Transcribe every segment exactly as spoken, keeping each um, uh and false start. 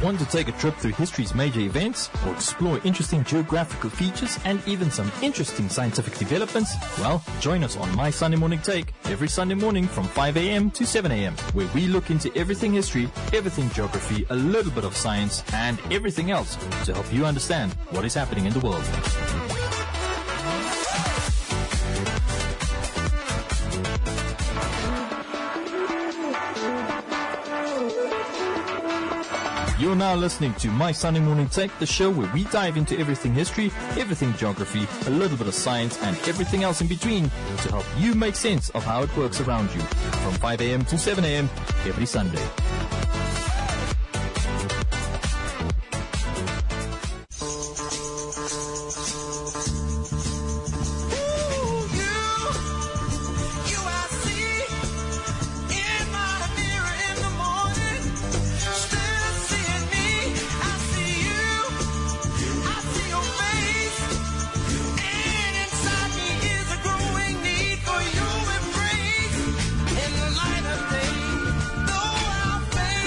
Want to take a trip through history's major events or explore interesting geographical features and even some interesting scientific developments? Well, join us on My Sunday Morning Take every Sunday morning from five a.m. to seven a.m. where we look into everything history, everything geography, a little bit of science, and everything else to help you understand what is happening in the world. You're now listening to My Sunday Morning Take, the show where we dive into everything history, everything geography, a little bit of science, and everything else in between to help you make sense of how it works around you. From five a.m. to seven a.m. every Sunday. In the light of day, though our faith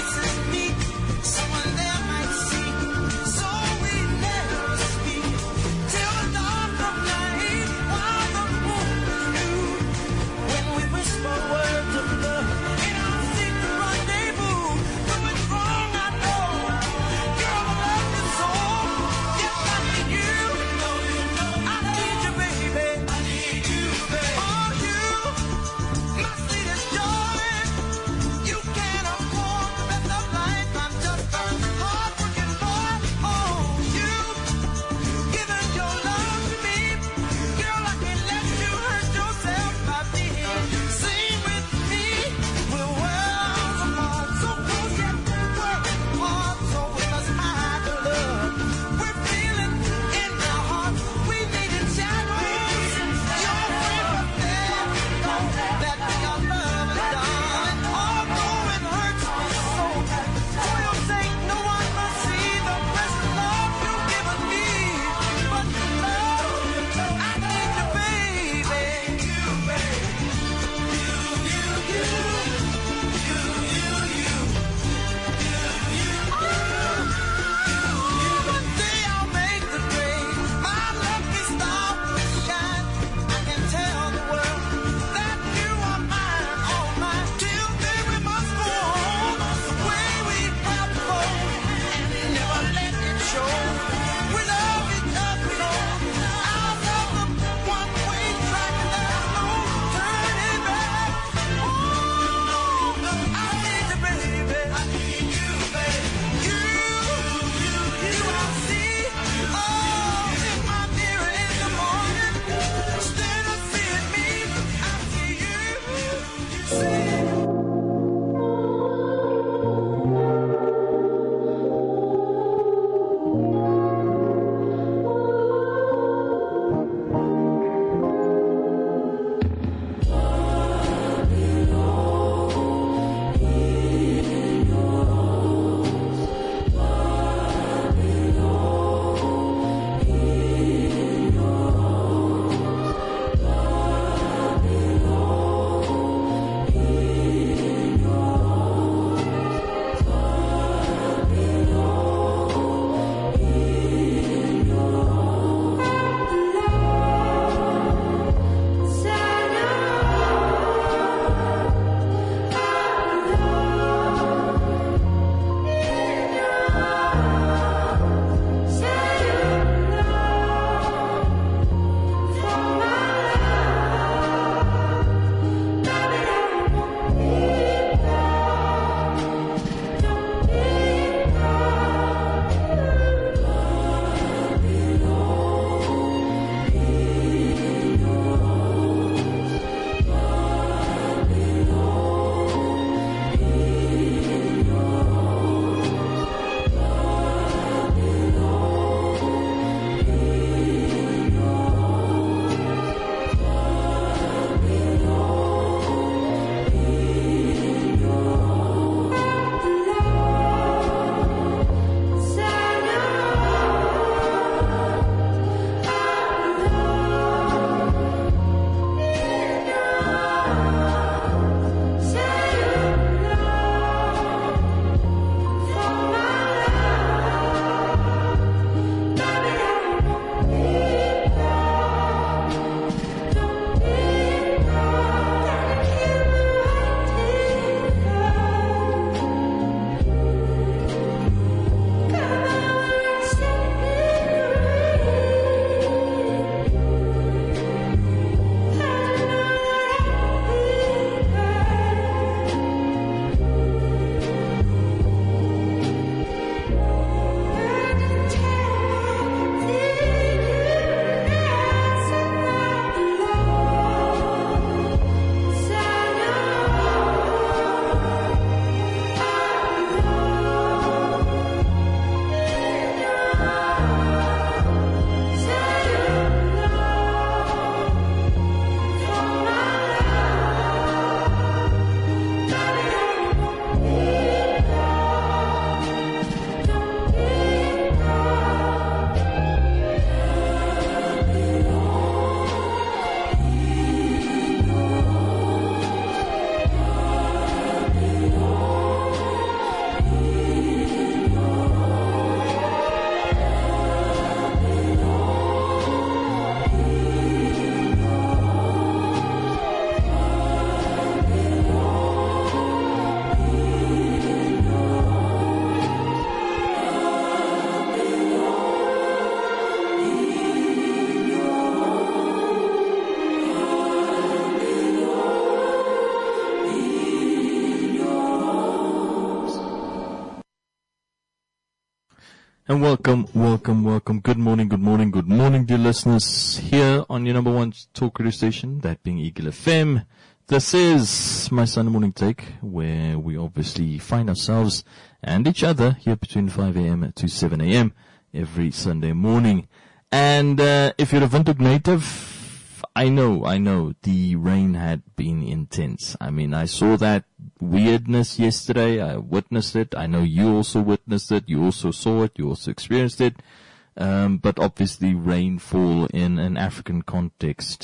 And welcome, welcome, welcome. Good morning, good morning, good morning, dear listeners. Here on your number one talk radio station, that being Eagle F M. This is my Sunday morning take, where we obviously find ourselves and each other here between five a.m. to seven a.m. every Sunday morning. And uh, if you're a Windhoek native, I know, I know, the rain had been intense. I mean, I saw that weirdness yesterday. I witnessed it. I know you also witnessed it. You also saw it. You also experienced it. Um, but obviously rainfall in an African context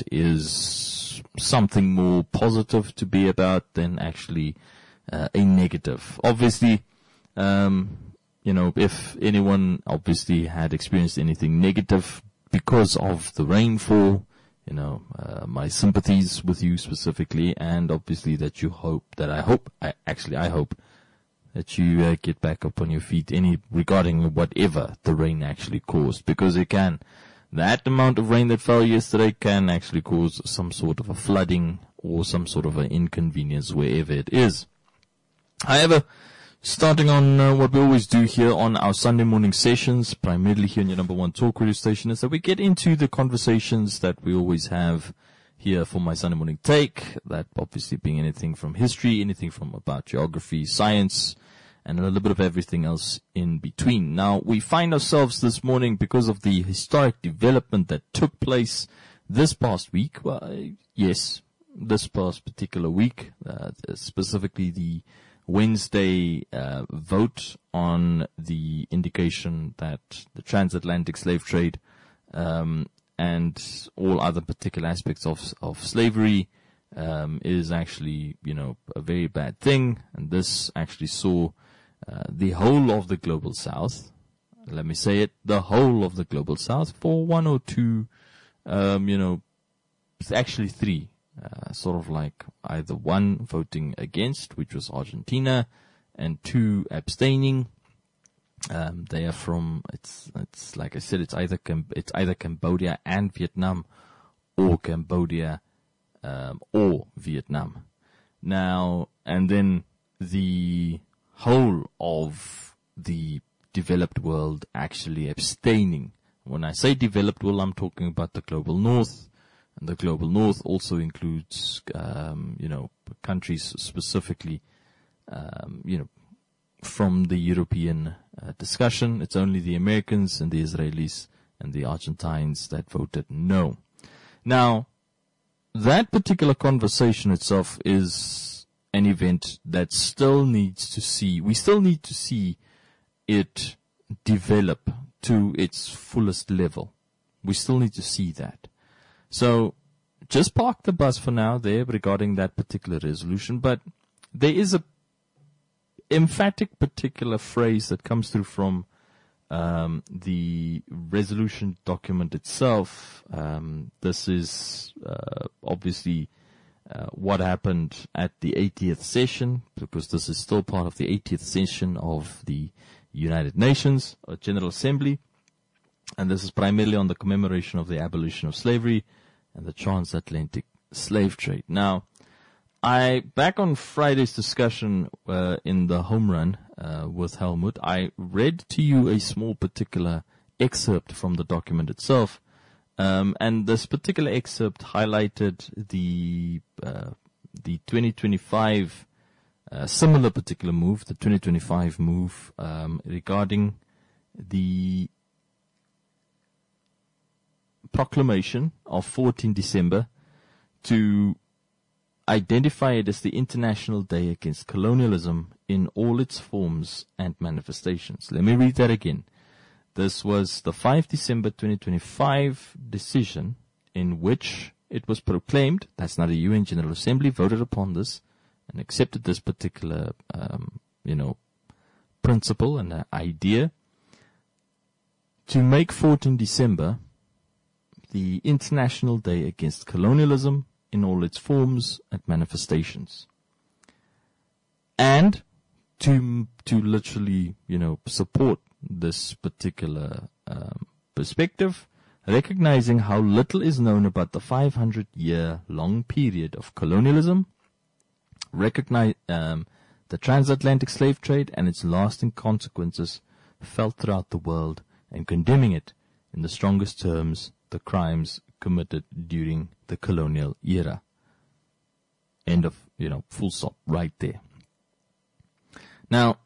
is something more positive to be about than actually uh, a negative. Obviously, um, you know, if anyone obviously had experienced anything negative because of the rainfall, you know, uh, my sympathies with you specifically, and obviously that you hope, that I hope, I actually I hope that you uh, get back up on your feet any regarding whatever the rain actually caused, because it can, that amount of rain that fell yesterday can actually cause some sort of a flooding or some sort of an inconvenience wherever it is. However, starting on uh, what we always do here on our Sunday morning sessions, primarily here on your number one talk radio station, is that we get into the conversations that we always have here for my Sunday morning take, that obviously being anything from history, anything from about geography, science, and a little bit of everything else in between. Now, we find ourselves this morning, because of the historic development that took place this past week, well, yes, this past particular week, uh, specifically the Wednesday uh, vote on the indication that the transatlantic slave trade um, and all other particular aspects of of slavery um, is actually, you know, a very bad thing. And this actually saw uh, the whole of the global south, let me say it, the whole of the global south, for one or two, um, you know, it's actually three. Uh, sort of like either one voting against, which was Argentina, and two abstaining. Um, they are from, it's, it's like I said, it's either, Cam- it's either Cambodia and Vietnam, or Cambodia, um, or Vietnam. Now, and then the whole of the developed world actually abstaining. When I say developed world, I'm talking about the global north. And the global north also includes, um, you know, countries specifically, um, you know, from the European uh, discussion. It's only the Americans and the Israelis and the Argentines that voted no. Now, that particular conversation itself is an event that still needs to see, we still need to see it develop to its fullest level. We still need to see that. So, just park the bus for now there regarding that particular resolution, but there is a emphatic particular phrase that comes through from um, the resolution document itself. Um, this is uh, obviously uh, what happened at the eightieth session, because this is still part of the eightieth session of the United Nations uh, General Assembly, and this is primarily on the commemoration of the abolition of slavery and the transatlantic slave trade. Now, I, back on Friday's discussion uh, in the home run uh, with Helmut, I read to you a small particular excerpt from the document itself, um, and this particular excerpt highlighted the uh, the twenty twenty-five uh, similar particular move, the twenty twenty-five move um, regarding the proclamation of fourteenth December to identify it as the International Day Against Colonialism in all its forms and manifestations. Let me read that again. This was the fifth of December twenty twenty-five decision in which it was proclaimed, that's not a U N General Assembly, voted upon this and accepted this particular, um, you know, principle and uh, idea to make fourteenth December the International Day Against Colonialism in all its forms and manifestations. And to, to literally, you know, support this particular um, perspective, recognizing how little is known about the five hundred year long period of colonialism, recognize um, the transatlantic slave trade and its lasting consequences felt throughout the world and condemning it in the strongest terms, the crimes committed during the colonial era. End of, you know, full stop right there. Now,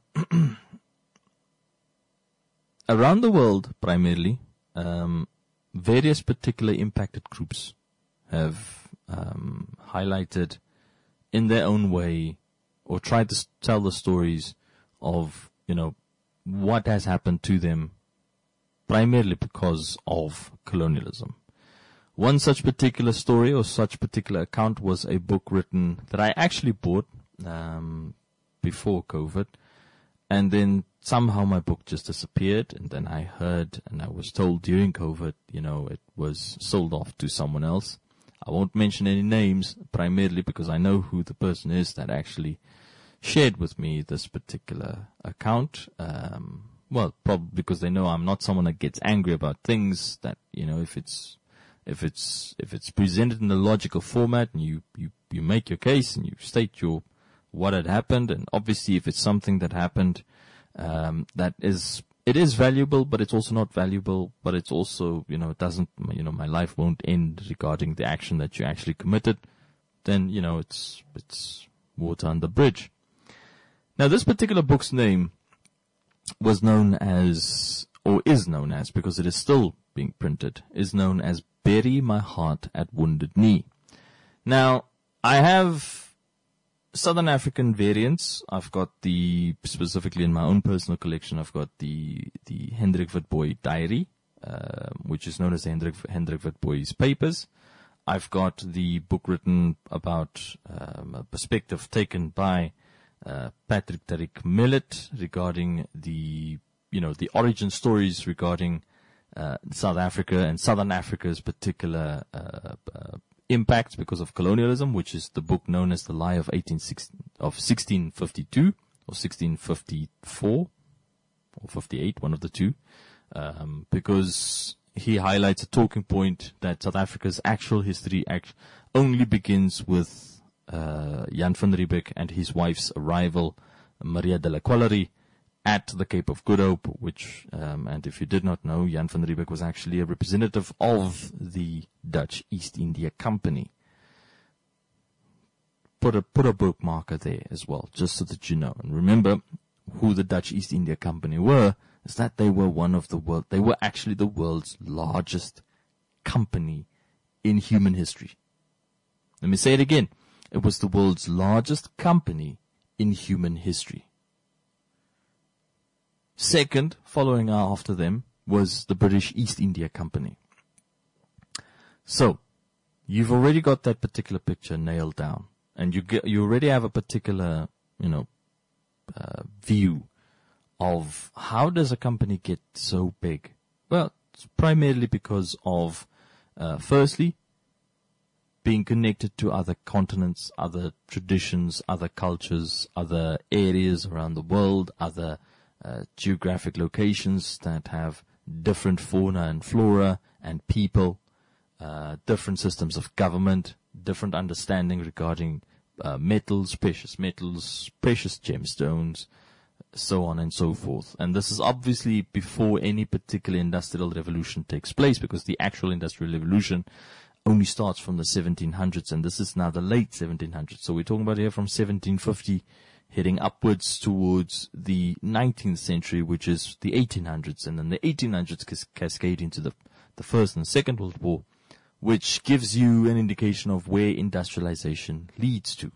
around the world, primarily, um, various particular impacted groups have um, highlighted in their own way or tried to tell the stories of, you know, what has happened to them primarily because of colonialism. One such particular story or such particular account was a book written that I actually bought um, before COVID, and then somehow my book just disappeared, and then I heard and I was told during COVID, you know, it was sold off to someone else. I won't mention any names, primarily because I know who the person is that actually shared with me this particular account. Um, well, probably because they know I'm not someone that gets angry about things that, you know, if it's, if it's, if it's presented in a logical format and you, you, you make your case and you state your, what had happened, and obviously if it's something that happened, um, that is, it is valuable, but it's also not valuable, but it's also, you know, it doesn't, you know, my life won't end regarding the action that you actually committed, then, you know, it's, it's water under the bridge. Now, this particular book's name was known as, or is known as, because it is still being printed, is known as Bury My Heart at Wounded Knee. Now, I have Southern African variants. I've got the, specifically in my own personal collection, I've got the, the Hendrik Witbooi diary, uh, which is known as the Hendrik, Hendrik Witbooi papers. I've got the book written about um, a perspective taken by uh, Patrick Tariq Millet regarding the, you know, the origin stories regarding uh, South Africa and Southern Africa's particular uh, uh, impact because of colonialism, which is the book known as The Lie of eighteen sixty, of sixteen fifty-two or sixteen fifty-four or fifty-eight, one of the two, um, because he highlights a talking point that South Africa's actual history act only begins with uh, Jan van Riebeeck and his wife's arrival, Maria de la Quillery, at the Cape of Good Hope, which, um, and if you did not know, Jan van Riebeeck was actually a representative of the Dutch East India Company. Put a, put a bookmarker there as well, just so that you know. And remember who the Dutch East India Company were, is that they were one of the world, they were actually the world's largest company in human history. Let me say it again. It was the world's largest company in human history. Second, following after them, was the British East India Company. So, you've already got that particular picture nailed down, and you get, you already have a particular, you know, uh, view of how does a company get so big. Well, it's primarily because of, uh, firstly, being connected to other continents, other traditions, other cultures, other areas around the world, other Uh, geographic locations that have different fauna and flora and people, uh, different systems of government, different understanding regarding uh, metals, precious metals, precious gemstones, so on and so forth. And this is obviously before any particular industrial revolution takes place, because the actual industrial revolution only starts from the seventeen hundreds, and this is now the late seventeen hundreds. So we're talking about here from seventeen fifty heading upwards towards the nineteenth century, which is the eighteen hundreds, and then the eighteen hundreds cas- cascade into the, the First and Second World War, which gives you an indication of where industrialization leads to.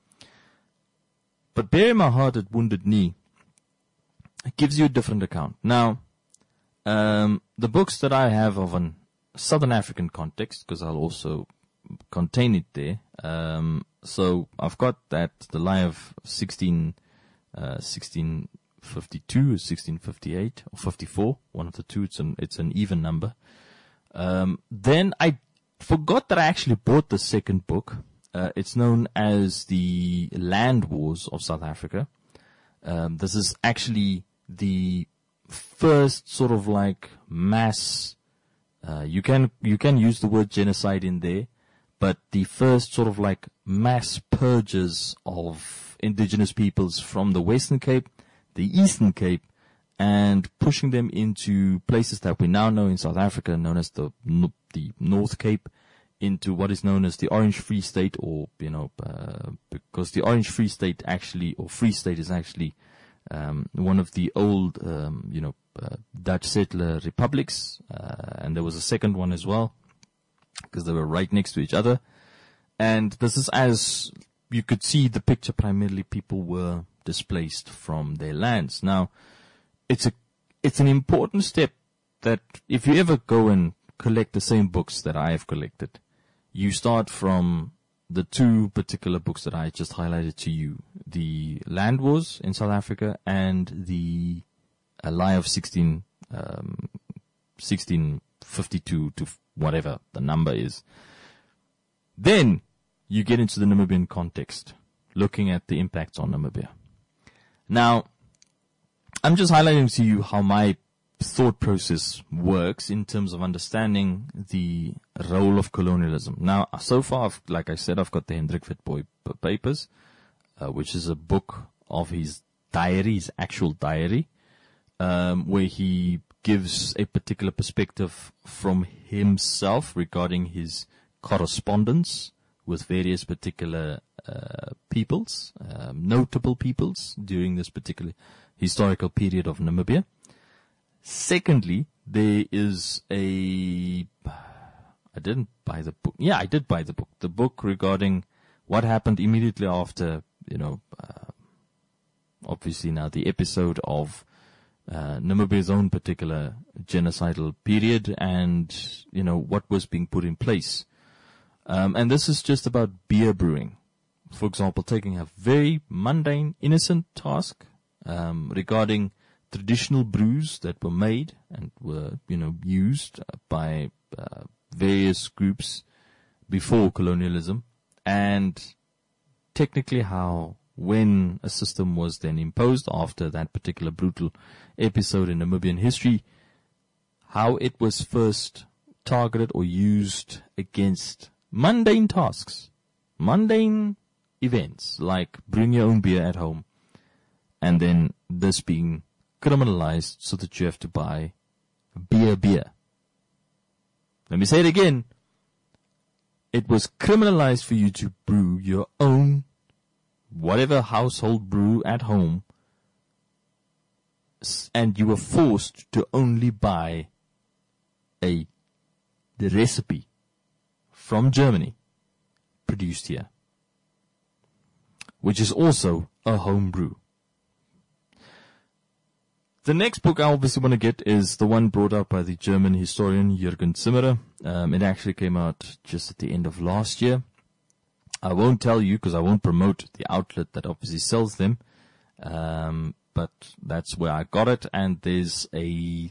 But Bury My Heart at Wounded Knee gives you a different account. Now, um, the books that I have of a Southern African context, because I'll also contain it there, um, so I've got that, The Lie of sixteen, uh, sixteen fifty-two, sixteen fifty-eight, or fifty-four, one of the two. It's an, it's an even number. Um, then I forgot that I actually bought the second book. Uh, it's known as The Land Wars of South Africa. Um, this is actually the first sort of like mass, uh, you can, you can use the word genocide in there, but the first sort of like mass purges of indigenous peoples from the Western Cape, the Eastern Cape, and pushing them into places that we now know in South Africa, known as the the North Cape, into what is known as the Orange Free State, or, you know, uh, because the Orange Free State actually, or Free State is actually um, one of the old, um, you know, uh, Dutch settler republics, uh, and there was a second one as well, because they were right next to each other. And this is, as you could see the picture, primarily people were displaced from their lands. Now, it's a it's an important step that if you ever go and collect the same books that I have collected, you start from the two particular books that I just highlighted to you, the Land Wars in South Africa and the uh, Lie of sixteen, um, sixteen fifty-two to whatever the number is. Then you get into the Namibian context, looking at the impacts on Namibia. Now, I'm just highlighting to you how my thought process works in terms of understanding the role of colonialism. Now, so far, I've, like I said, I've got the Hendrik Witbooi papers, uh, which is a book of his diary, his actual diary, um, where he gives a particular perspective from himself regarding his correspondence with various particular uh, peoples, um, notable peoples during this particular historical period of Namibia. Secondly, there is a, I didn't buy the book. Yeah, I did buy the book. The book regarding what happened immediately after, you know, uh, obviously now the episode of uh, Namibia's own particular genocidal period, and, you know, what was being put in place. Um, and this is just about beer brewing. For example, taking a very mundane, innocent task um, regarding traditional brews that were made and were, you know, used by uh, various groups before colonialism, and technically how, when a system was then imposed after that particular brutal episode in Namibian history, how it was first targeted or used against mundane tasks, mundane events like bring your own beer at home, and then this being criminalized so that you have to buy beer beer. Let me say it again. It was criminalized for you to brew your own whatever household brew at home, and you were forced to only buy a the recipe from Germany, produced here, which is also a home brew. The next book I obviously want to get is the one brought out by the German historian Jürgen Zimmerer. Um, it actually came out just at the end of last year. I won't tell you because I won't promote the outlet that obviously sells them, um, but that's where I got it. And there's a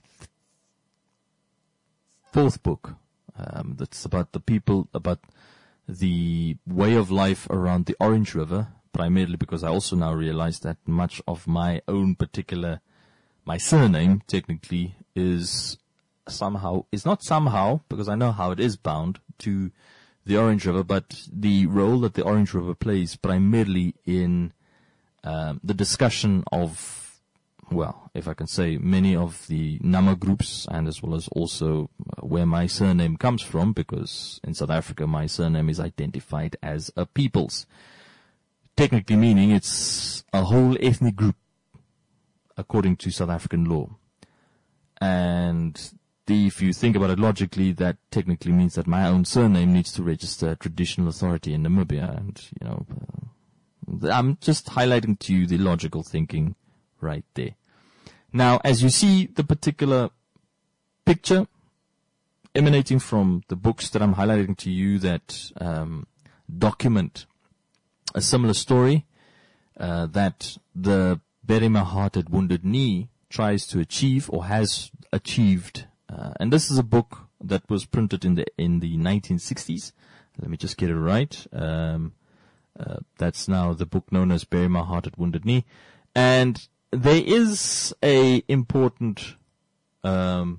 fourth book um, that's about the people, about the way of life around the Orange River, primarily because I also now realize that much of my own particular My surname, technically, is somehow, is not somehow, because I know how it is bound to the Orange River, but the role that the Orange River plays primarily in um, the discussion of, well, if I can say, many of the Nama groups, and as well as also where my surname comes from, because in South Africa my surname is identified as a people's. Technically meaning it's a whole ethnic group, according to South African law. And the, if you think about it logically, that technically means that my own surname needs to register a traditional authority in Namibia. And, you know, uh, I'm just highlighting to you the logical thinking right there. Now, as you see the particular picture emanating from the books that I'm highlighting to you that um, document a similar story, uh, that the Bury My Heart at Wounded Knee tries to achieve or has achieved, uh, and this is a book that was printed in the in the nineteen sixties. Let me just get it right. Um, uh, that's now the book known as Bury My Heart at Wounded Knee, and there is a important um,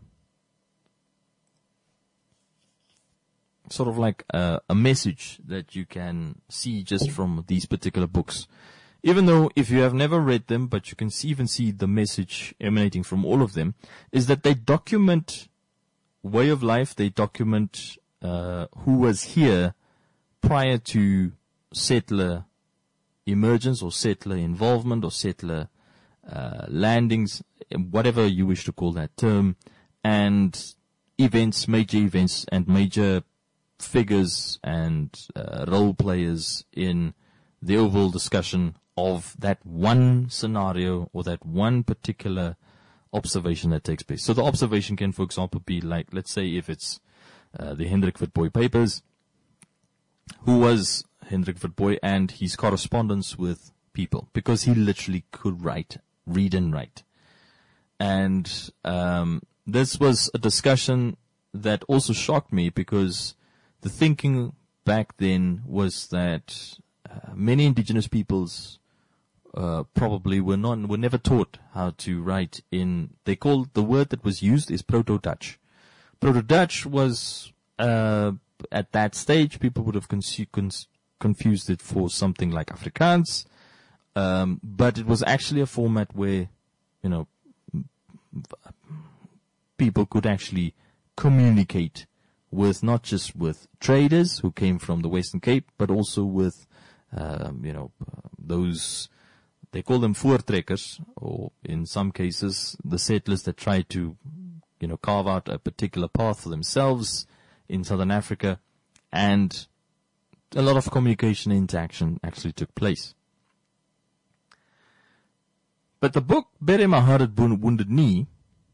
sort of like a, a message that you can see just from these particular books even though if you have never read them, but you can see, even see the message emanating from all of them, is that they document way of life, they document uh, who was here prior to settler emergence or settler involvement or settler uh, landings, whatever you wish to call that term, and events, major events and major figures and uh, role players in the overall discussion of that one scenario or that one particular observation that takes place. So the observation can, for example, be like, let's say if it's uh, the Hendrik Witbooi papers, who was Hendrik Witbooi and his correspondence with people, because he literally could write, read and write. And um, this was a discussion that also shocked me, because the thinking back then was that uh, many indigenous peoples uh, probably were not, were never taught how to write in, they called, the word that was used is Proto-Dutch. Proto-Dutch was, uh, at that stage, people would have consu- cons- confused it for something like Afrikaans, um, but it was actually a format where, you know, people could actually communicate with, not just with traders who came from the Western Cape, but also with, um, you know, uh, those, they call them voortrekkers, or in some cases, the settlers that tried to, you know, carve out a particular path for themselves in Southern Africa, and a lot of communication and interaction actually took place. But the book, Bury My Heart at Wounded Knee,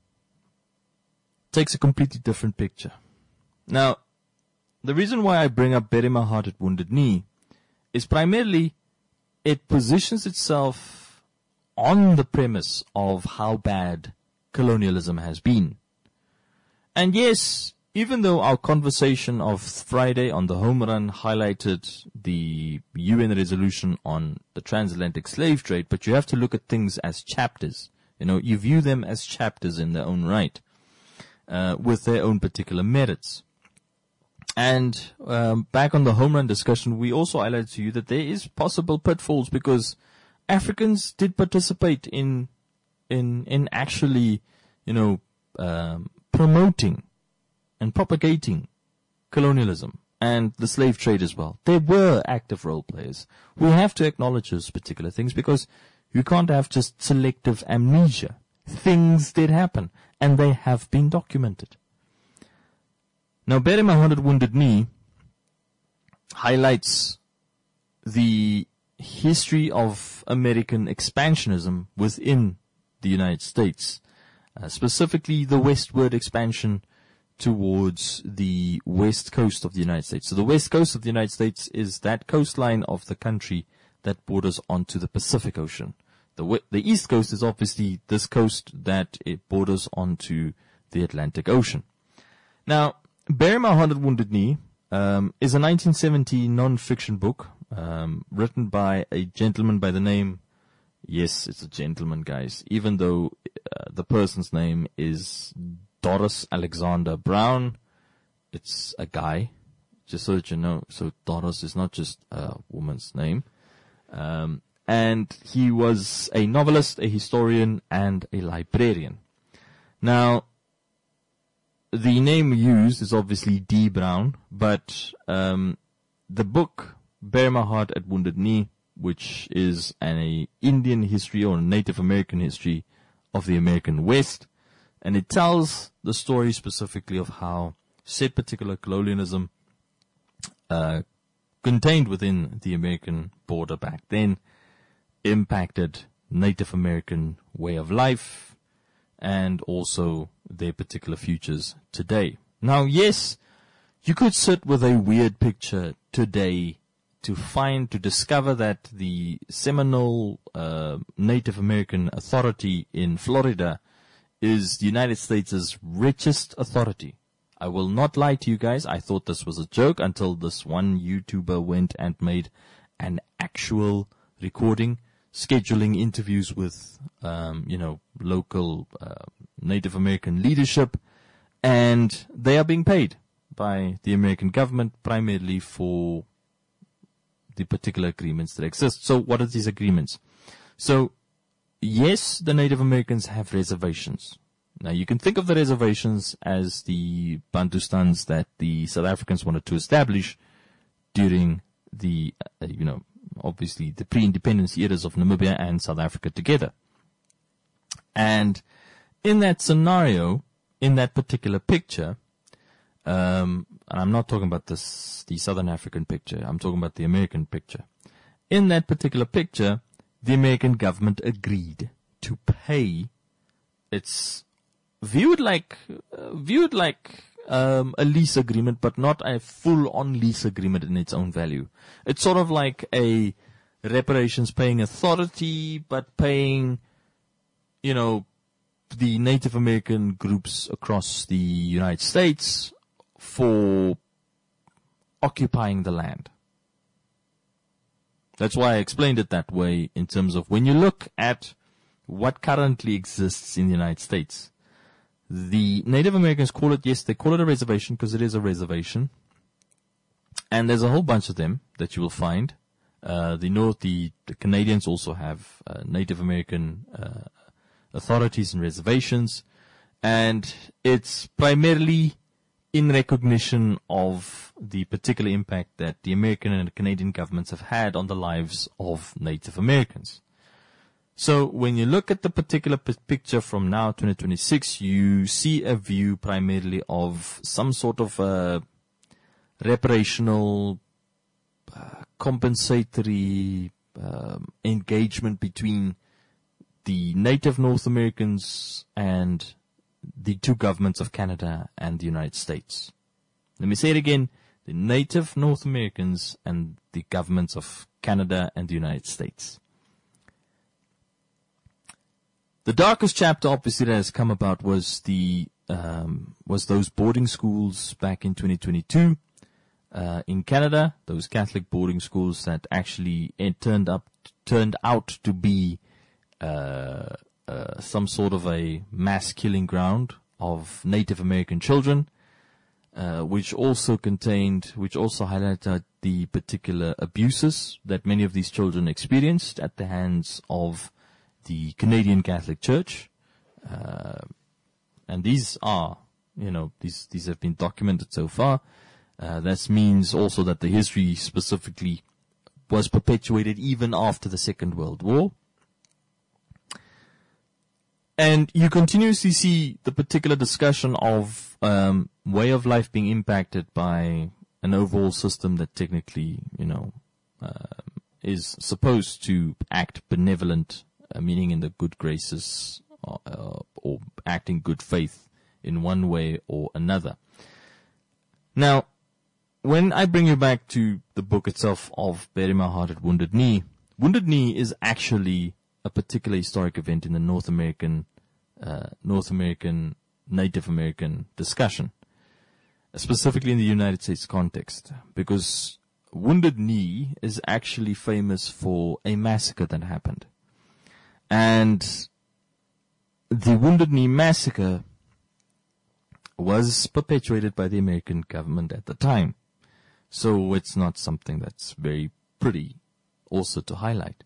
takes a completely different picture. Now, the reason why I bring up Bury My Heart at Wounded Knee is primarily it positions itself on the premise of how bad colonialism has been. And yes, even though our conversation of Friday on the home run highlighted the U N resolution on the transatlantic slave trade, but you have to look at things as chapters. You know, you view them as chapters in their own right, uh, with their own particular merits. And um, back on the home run discussion, we also highlighted to you that there is possible pitfalls, because Africans did participate in in in actually, you know, um, promoting and propagating colonialism and the slave trade as well. They were active role players. We have to acknowledge those particular things, because you can't have just selective amnesia. Things did happen, and they have been documented. Now, Bury My Heart at Wounded Knee highlights the history of American expansionism within the United States, uh, specifically the westward expansion towards the west coast of the United States. So the west coast of the United States is that coastline of the country that borders onto the Pacific Ocean. The we- the east coast is obviously this coast that it borders onto the Atlantic Ocean. Now, Bury My Heart at Wounded Knee um, is a nineteen seventy non-fiction book um, written by a gentleman by the name, yes, it's a gentleman, guys, even though uh, the person's name is Doris Alexander Brown. It's a guy, just so that you know. So Doris is not just a woman's name. Um, and he was a novelist, a historian, and a librarian. Now, the name used is obviously D. Brown, but um, the book, Bury My Heart at Wounded Knee, which is an Indian history or Native American history of the American West, and it tells the story specifically of how said particular colonialism uh, contained within the American border back then impacted Native American way of life and also their particular futures today. Now, yes, you could sit with a weird picture today to find, to discover that the Seminole uh, Native American Authority in Florida is the United States' richest authority. I will not lie to you guys. I thought this was a joke until this one YouTuber went and made an actual recording, scheduling interviews with, um, you know, local uh, Native American leadership, and they are being paid by the American government primarily for the particular agreements that exist. So what are these agreements? So, yes, the Native Americans have reservations. Now, you can think of the reservations as the Bantustans that the South Africans wanted to establish during the, uh, you know, obviously the pre-independence eras of Namibia and South Africa together. And in that scenario, in that particular picture, um, and I'm not talking about this, the Southern African picture, I'm talking about the American picture. In that particular picture, the American government agreed to pay. It's viewed like, uh, viewed like, um, a lease agreement, but not a full-on lease agreement in its own value. It's sort of like a reparations paying authority, but paying, you know, the Native American groups across the United States for occupying the land. That's why I explained it that way in terms of when you look at what currently exists in the United States. The Native Americans call it, yes, they call it a reservation because it is a reservation. And there's a whole bunch of them that you will find. Uh, the North, the, the Canadians also have uh, Native American uh, authorities and reservations. And it's primarily in recognition of the particular impact that the American and the Canadian governments have had on the lives of Native Americans. So when you look at the particular p- picture from now, twenty twenty-six, you see a view primarily of some sort of uh, reparational, uh, compensatory um, engagement between the native North Americans and the two governments of Canada and the United States. Let me say it again. The native North Americans and the governments of Canada and the United States. The darkest chapter, obviously, that has come about was the um, was those boarding schools back in twenty twenty-two uh, in Canada. Those Catholic boarding schools that actually it turned up turned out to be uh, uh, some sort of a mass killing ground of Native American children, uh, which also contained, which also highlighted the particular abuses that many of these children experienced at the hands of the Canadian Catholic Church, uh, and these are, you know, these these have been documented so far. Uh, that means also that the history specifically was perpetuated even after the Second World War. And you continuously see the particular discussion of um, way of life being impacted by an overall system that technically, you know, uh, is supposed to act benevolent, Uh, meaning in the good graces or, uh, or act in good faith in one way or another. Now, when I bring you back to the book itself of Bury My Heart at Wounded Knee, Wounded Knee is actually a particular historic event in the North American, uh, North American, Native American discussion, specifically in the United States context, because Wounded Knee is actually famous for a massacre that happened. And the Wounded Knee Massacre was perpetuated by the American government at the time. So it's not something that's very pretty also to highlight.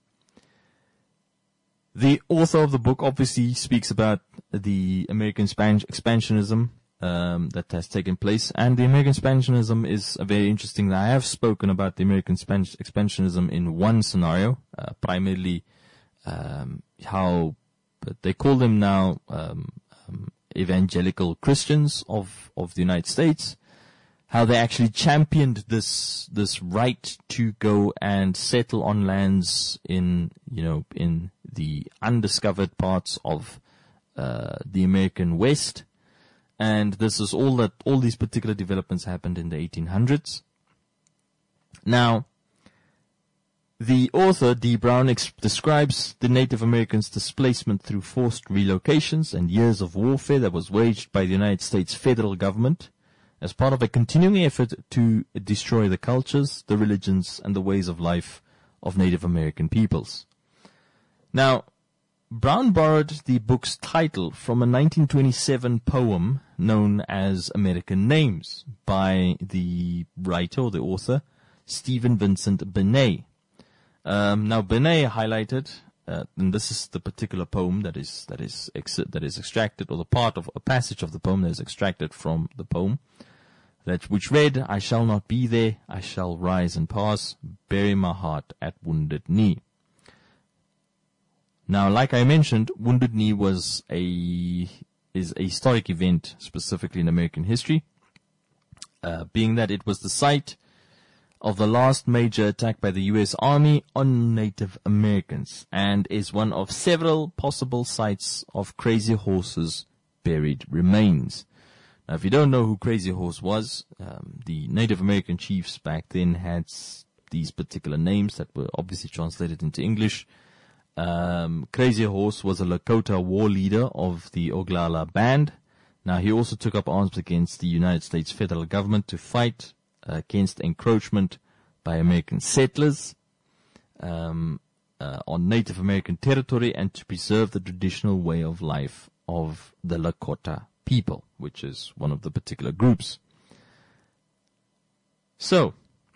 The author of the book obviously speaks about the American span- expansionism um, that has taken place. And the American expansionism is a very interesting. I have spoken about the American span- expansionism in one scenario, uh, primarily Um, how they call them now um, um, evangelical Christians of, of the United States, how they actually championed this this right to go and settle on lands in, you know, in the undiscovered parts of uh, the American West. And this is all that all these particular developments happened in the eighteen hundreds. Now, the author, D. Brown, ex- describes the Native Americans' displacement through forced relocations and years of warfare that was waged by the United States federal government as part of a continuing effort to destroy the cultures, the religions, and the ways of life of Native American peoples. Now, Brown borrowed the book's title from a nineteen twenty-seven poem known as American Names by the writer or the author Stephen Vincent Benet. Um, now, Benet highlighted, uh, and this is the particular poem that is that is ex- that is extracted, or the part of a passage of the poem that is extracted from the poem, that which read, "I shall not be there, I shall rise and pass, bury my heart at Wounded Knee." Now, like I mentioned, Wounded Knee was a is a historic event, specifically in American history, uh, being that it was the site of the last major attack by the U S Army on Native Americans, and is one of several possible sites of Crazy Horse's buried remains. Now, if you don't know who Crazy Horse was, um, the Native American chiefs back then had s- these particular names that were obviously translated into English. Um, Crazy Horse was a Lakota war leader of the Oglala Band. Now, he also took up arms against the United States federal government to fight uh, against encroachment by American settlers um, uh, on Native American territory, and to preserve the traditional way of life of the Lakota people, which is one of the particular groups. So,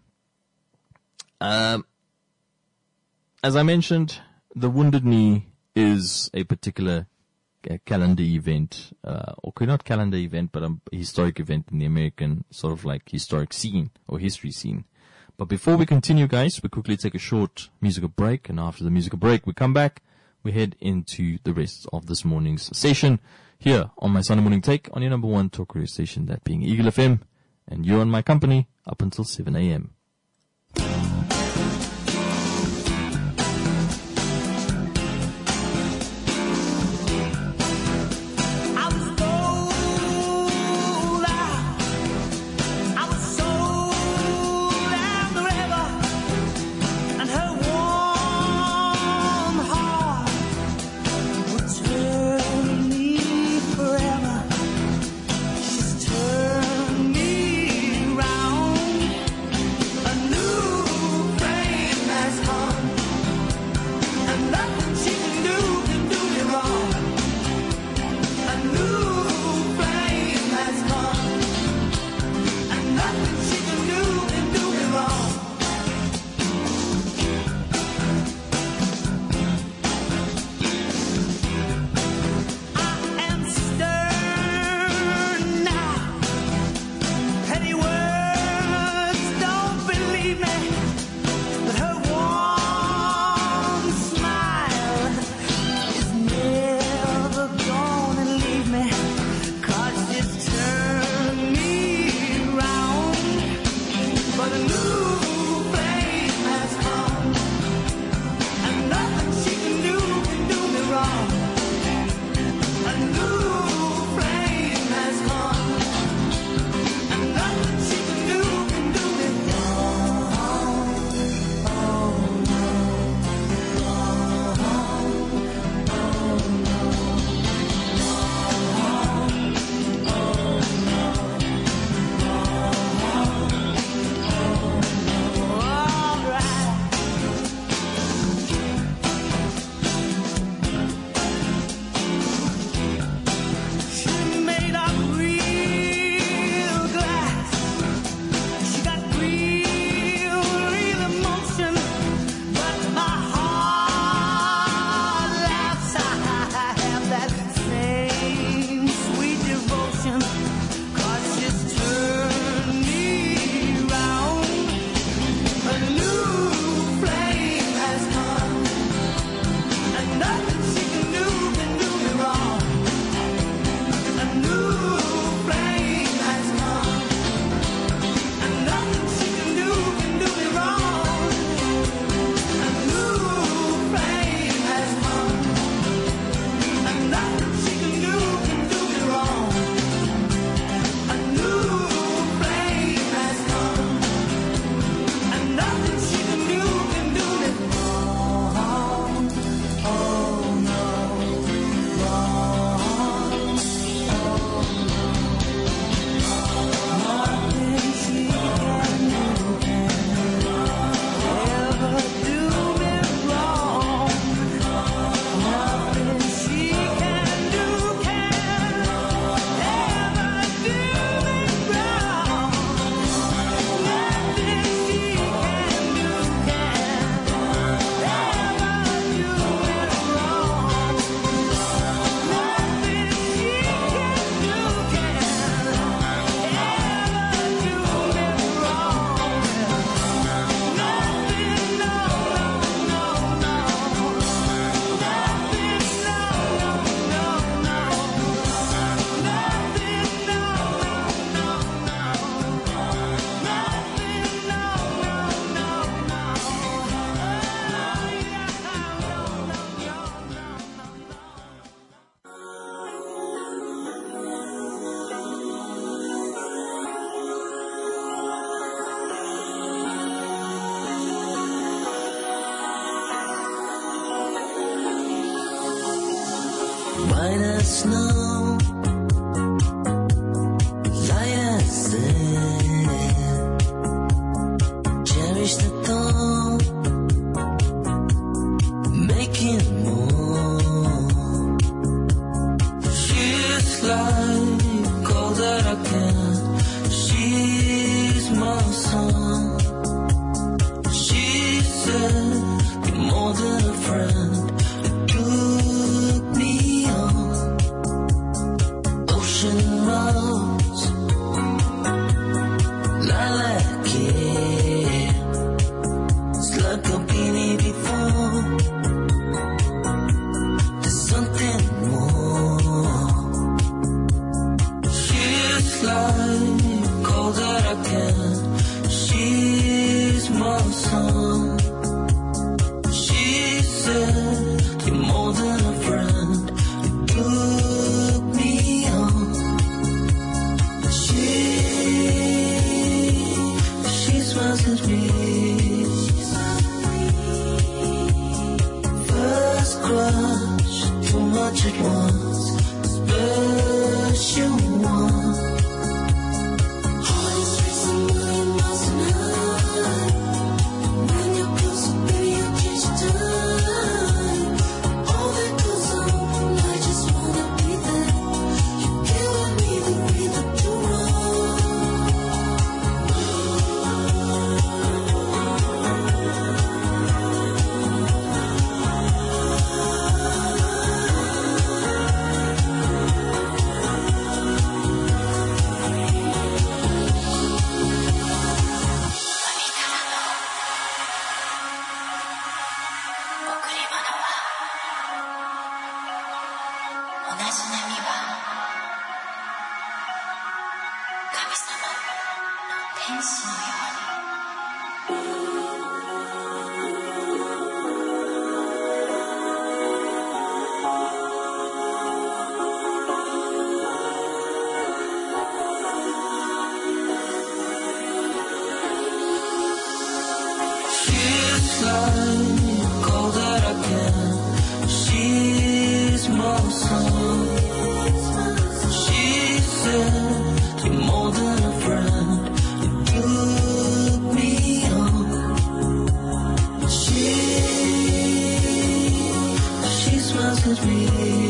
um, as I mentioned, the Wounded Knee is a particular uh, calendar event, uh, or not calendar event, but a historic event in the American sort of like historic scene or history scene. But before we continue, guys, we quickly take a short musical break, and after the musical break, we come back, we head into the rest of this morning's session here on my Sunday Morning Take on your number one talk radio station, that being Eagle F M, and you're on my company up until seven a.m. She's turned me round. white as snow, light as air. Cherish the thought, make it more. She's like all that I can. She's my sun. She said, you're more than a friend. Took me on ocean roads, lilac hair. It's like I've been here before. There's something more. She's like all that I can. She's my sun. She said, you're more than a friend. You took me on. She, she smiles at me. First crush, too much at once. Special one. Heart is racing a million miles an hour. When you're closer, baby, I change time. All that goes on, I just wanna be there. You're giving me the rhythm to She's like all that I can. She's my sun. She said, you're more than a friend. You took me on. She, she smiles at me.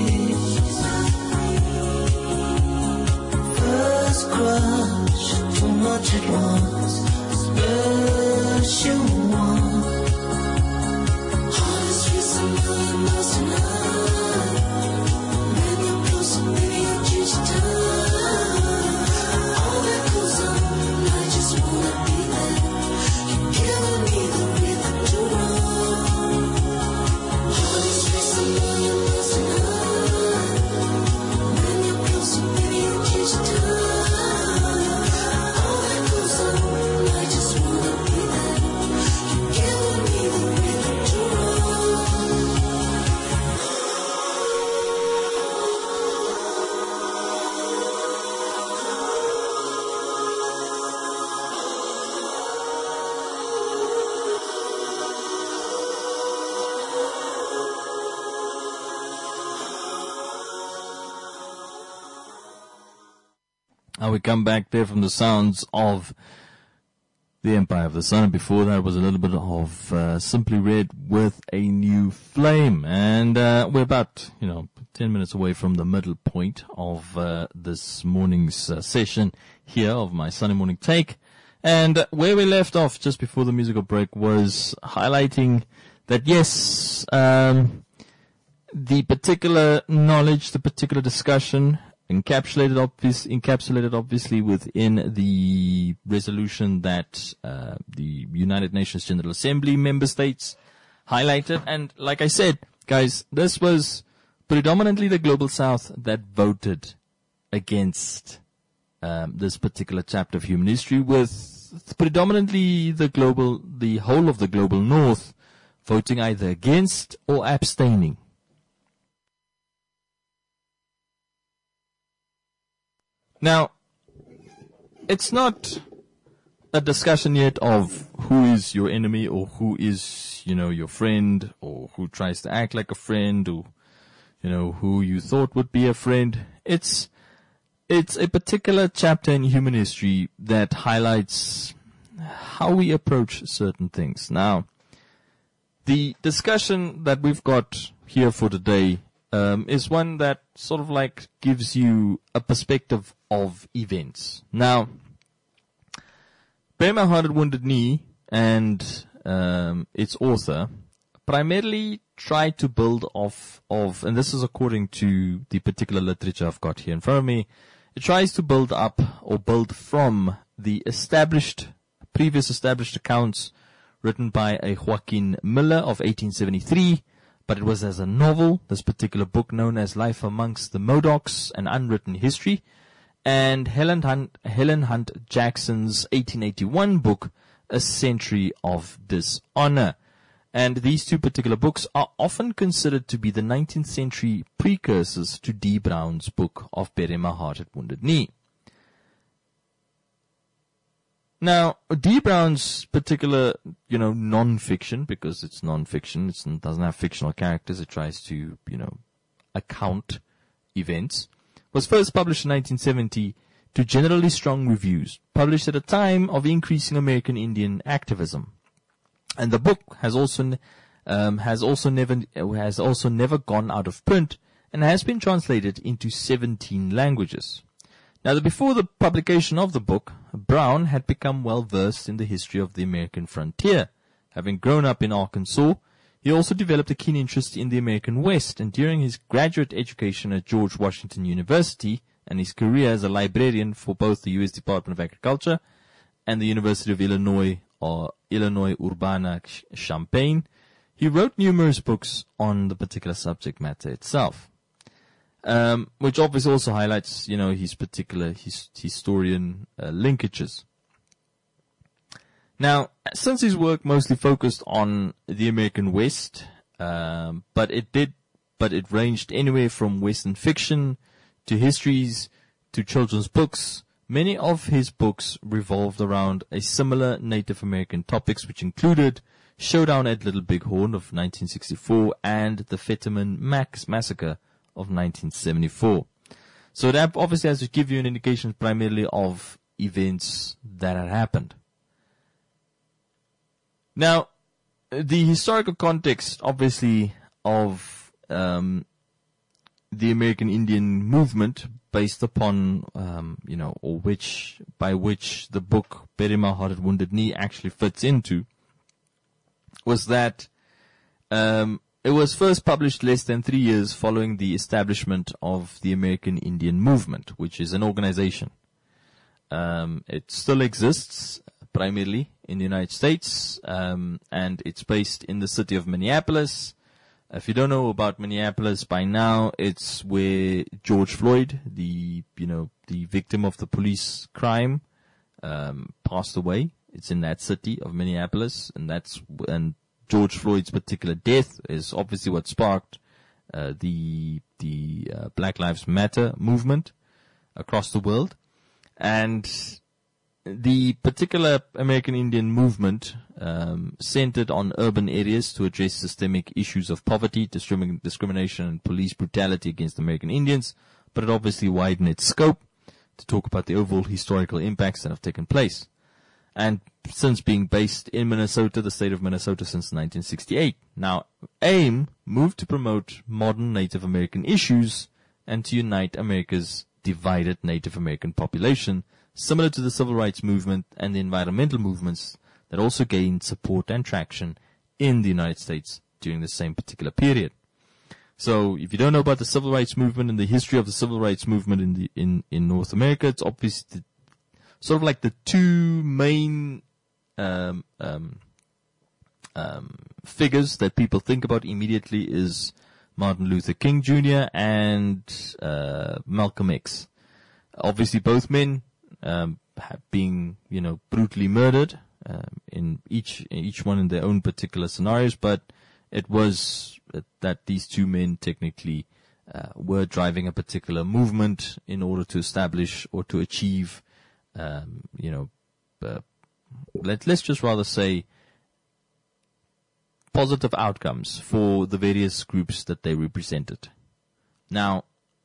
First crush, too much at once. Special one. Heart is racing a million miles an hour. When you're closer, baby, I change time. All that goes on, I just wanna be there. You're giving me the rhythm to run. Heart is racing a million miles an hour. When you're closer, baby, I change time. All that goes on, I just wanna be there. You're giving me the rhythm to run. Now we come back there from the sounds of the Empire of the Sun. And before that was a little bit of uh, Simply Red with A New Flame. And uh, we're about, you know, ten minutes away from the middle point of uh, this morning's uh, session here of my Sunday Morning Take. And uh, where we left off just before the musical break was highlighting that, yes, um, the particular knowledge, the particular discussion encapsulated, obvious, encapsulated obviously within the resolution that uh, the United Nations General Assembly member states highlighted. And like I said, guys, this was predominantly the Global South that voted against um, this particular chapter of human history, with predominantly the global, the whole of the Global North voting either against or abstaining. Now, it's not a discussion yet of who is your enemy or who is, you know, your friend, or who tries to act like a friend, or, you know, who you thought would be a friend. It's, it's a particular chapter in human history that highlights how we approach certain things. Now, the discussion that we've got here for today um, is one that sort of like gives you a perspective of events. Now, Bury My Heart at Wounded Knee and um, its author primarily try to build off of, and this is according to the particular literature I've got here in front of me, it tries to build up or build from the established, previous established accounts written by a Joaquin Miller of eighteen seventy-three, but it was as a novel, this particular book known as Life Amongst the Modocs, An Unwritten History, and Helen Hunt, Helen Hunt Jackson's eighteen eighty-one book, A Century of Dishonor. And these two particular books are often considered to be the nineteenth century precursors to D. Brown's book of Bury My Heart at Wounded Knee. Now, D. Brown's particular, you know, non-fiction, because it's non-fiction, it's, it doesn't have fictional characters, it tries to, you know, account events, was first published in nineteen seventy to generally strong reviews, published at a time of increasing American Indian activism. And the book has also, um, has also never, has also never gone out of print and has been translated into seventeen languages. Now, before the publication of the book, Brown had become well versed in the history of the American frontier. Having grown up in Arkansas, he also developed a keen interest in the American West, and during his graduate education at George Washington University and his career as a librarian for both the U S Department of Agriculture and the University of Illinois or Illinois Urbana-Champaign, he wrote numerous books on the particular subject matter itself. Um, which obviously also highlights, you know, his particular his, historian uh, linkages. Now, since his work mostly focused on the American West, um, but it did, but it ranged anywhere from Western fiction to histories to children's books, many of his books revolved around a similar Native American topics, which included Showdown at Little Bighorn of nineteen sixty-four and the Fetterman Max Massacre of nineteen seventy-four. So that obviously has to give you an indication primarily of events that had happened. Now, the historical context, obviously, of um, the American Indian movement, based upon, um, you know, or which, by which the book Bury My Heart at Wounded Knee actually fits into, was that um, it was first published less than three years following the establishment of the American Indian Movement, which is an organization. Um, it still exists primarily in the United States, um, and it's based in the city of Minneapolis. If you don't know about Minneapolis by now, it's where George Floyd, the, you know, the victim of the police crime, um, passed away. It's in that city of Minneapolis, and that's, and George Floyd's particular death is obviously what sparked, uh, the, the, uh, Black Lives Matter movement across the world. And the particular American Indian movement um, centered on urban areas to address systemic issues of poverty, discrimin- discrimination, and police brutality against American Indians, but it obviously widened its scope to talk about the overall historical impacts that have taken place. And since being based in Minnesota, the state of Minnesota, since nineteen sixty-eight. Now, AIM moved to promote modern Native American issues and to unite America's divided Native American population, similar to the civil rights movement and the environmental movements that also gained support and traction in the United States during the same particular period. So, if you don't know about the civil rights movement and the history of the civil rights movement in the in, in North America, it's obviously sort of like the two main um, um, um, figures that people think about immediately is Martin Luther King Junior and uh, Malcolm X. Obviously, both men Um, being, you know, brutally murdered, um, in each, in each one in their own particular scenarios, but it was that these two men technically, uh, were driving a particular movement in order to establish or to achieve, um, you know, uh, let, let's just rather say positive outcomes for the various groups that they represented. Now,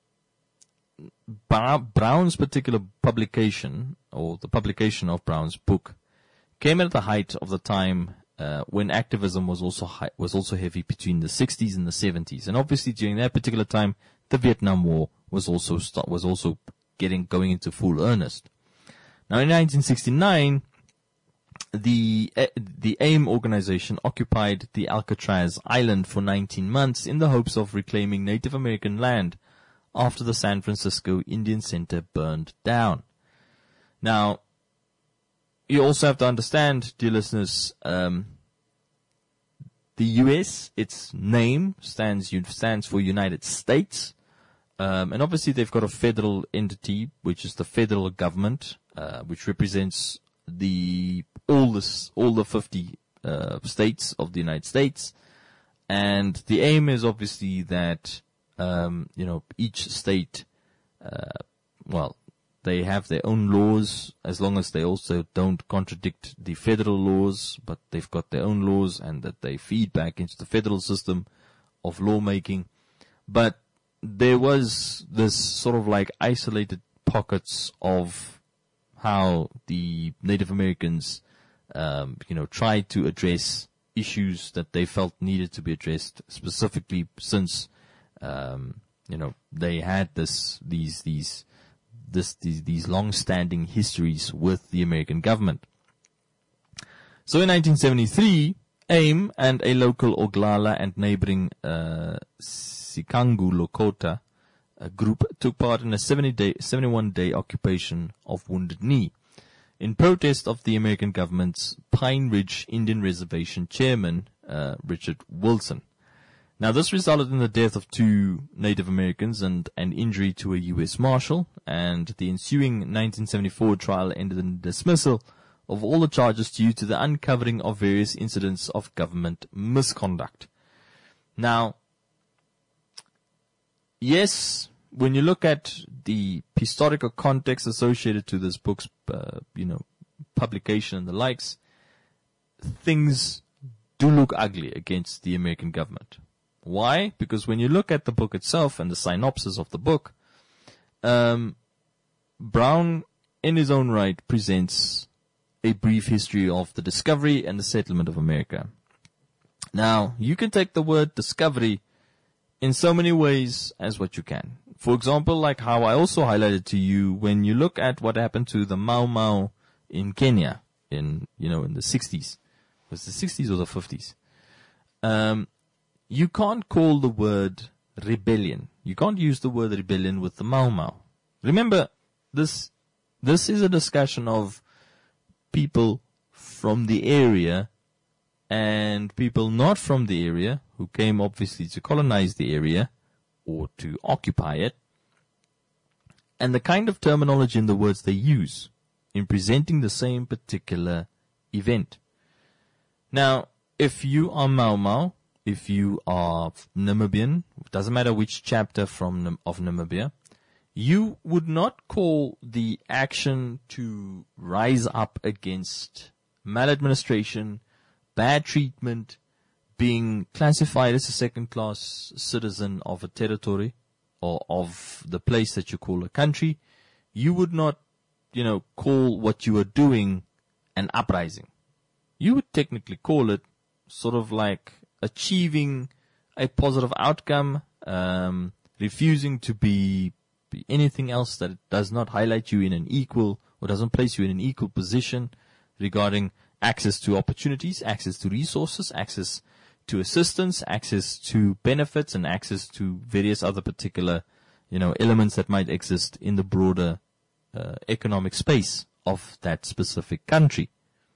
Brown's particular publication, or the publication of Brown's book, came at the height of the time uh, when activism was also high, was also heavy between the sixties and the seventies, and obviously during that particular time, the Vietnam War was also start, was also getting going into full earnest. Now, in nineteen sixty-nine, the the AIM organization occupied the Alcatraz Island for nineteen months in the hopes of reclaiming Native American land after the San Francisco Indian Center burned down. Now, you also have to understand, dear listeners, um, the U S, its name stands stands for United States, um, and obviously they've got a federal entity, which is the federal government, uh, which represents the all this all the fifty uh, states of the United States, and the aim is obviously that um, you know each state, uh, well, they have their own laws as long as they also don't contradict the federal laws, but they've got their own laws and that they feed back into the federal system of lawmaking. But there was this sort of like isolated pockets of how the Native Americans, um, you know, tried to address issues that they felt needed to be addressed, specifically since, um, you know, they had this, these, these, this, these, these long-standing histories with the American government. So in nineteen seventy-three, AIM and a local Oglala and neighboring, uh, Sikangu Lakota a group took part in a seventy-day, seventy-one day occupation of Wounded Knee in protest of the American government's Pine Ridge Indian Reservation chairman, uh, Richard Wilson. Now, this resulted in the death of two Native Americans and an injury to a U S Marshal, and the ensuing nineteen seventy-four trial ended in dismissal of all the charges due to the uncovering of various incidents of government misconduct. Now, yes, when you look at the historical context associated to this book's, uh, you know, publication and the likes, things do look ugly against the American government. Why? Because when you look at the book itself and the synopsis of the book, um, Brown, in his own right, presents a brief history of the discovery and the settlement of America. Now, you can take the word discovery in so many ways as what you can. For example, like how I also highlighted to you, when you look at what happened to the Mau Mau in Kenya in, you know, in the sixties. Was it the sixties or the fifties? Um, you can't call the word rebellion. You can't use the word rebellion with the Mau Mau. Remember, this, this is a discussion of people from the area and people not from the area who came obviously to colonize the area or to occupy it, and the kind of terminology and the words they use in presenting the same particular event. Now, if you are Mau Mau, if you are Namibian, it doesn't matter which chapter from of Namibia, you would not call the action to rise up against maladministration, bad treatment, being classified as a second-class citizen of a territory or of the place that you call a country, you would not, you know, call what you are doing an uprising. You would technically call it sort of like achieving a positive outcome, um, refusing to be, be anything else that does not highlight you in an equal or doesn't place you in an equal position regarding access to opportunities, access to resources, access to assistance, access to benefits, and access to various other particular, you know, elements that might exist in the broader uh, economic space of that specific country.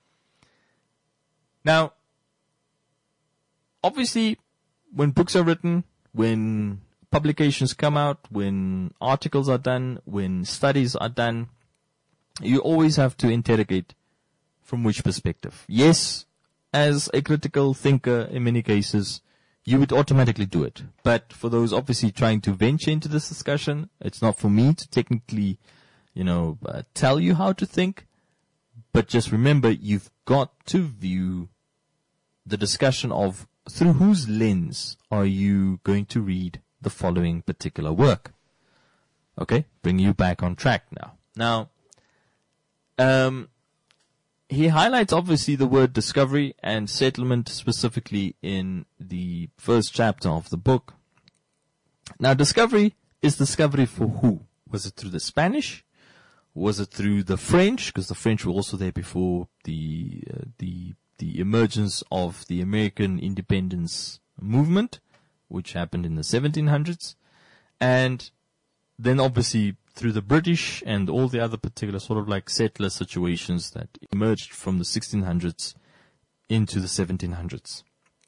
Now, obviously, when books are written, when publications come out, when articles are done, when studies are done, you always have to interrogate from which perspective. Yes, as a critical thinker in many cases, you would automatically do it. But for those obviously trying to venture into this discussion, it's not for me to technically, you know, uh, tell you how to think. But just remember, you've got to view the discussion of through whose lens are you going to read the following particular work. Okay, bring you back on track now. Now, um, he highlights obviously the word discovery and settlement specifically in the first chapter of the book. Now, discovery is discovery for who? Was it through the Spanish? Was it through the French? Because the French were also there before the uh, the the emergence of the American independence movement, which happened in the seventeen hundreds, and then obviously through the British and all the other particular sort of like settler situations that emerged from the sixteen hundreds into the seventeen hundreds.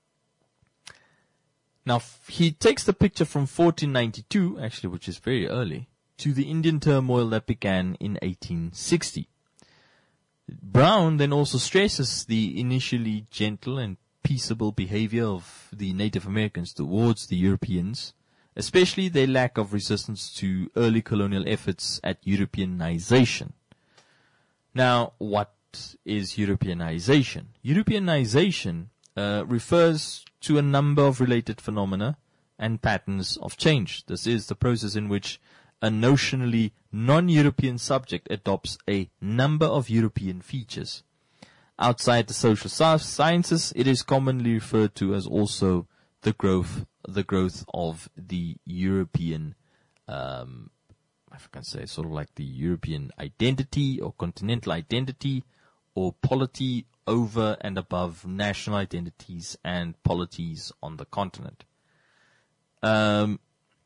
Now, f- he takes the picture from fourteen ninety-two, actually, which is very early, to the Indian turmoil that began in eighteen sixty. Brown then also stresses the initially gentle and peaceable behavior of the Native Americans towards the Europeans, especially their lack of resistance to early colonial efforts at Europeanization. Now, what is Europeanization? Europeanization uh, refers to a number of related phenomena and patterns of change. This is the process in which a notionally non-European subject adopts a number of European features. Outside the social sciences, it is commonly referred to as also the growth, the growth of the European, um, I can say sort of like the European identity or continental identity or polity over and above national identities and polities on the continent. Um,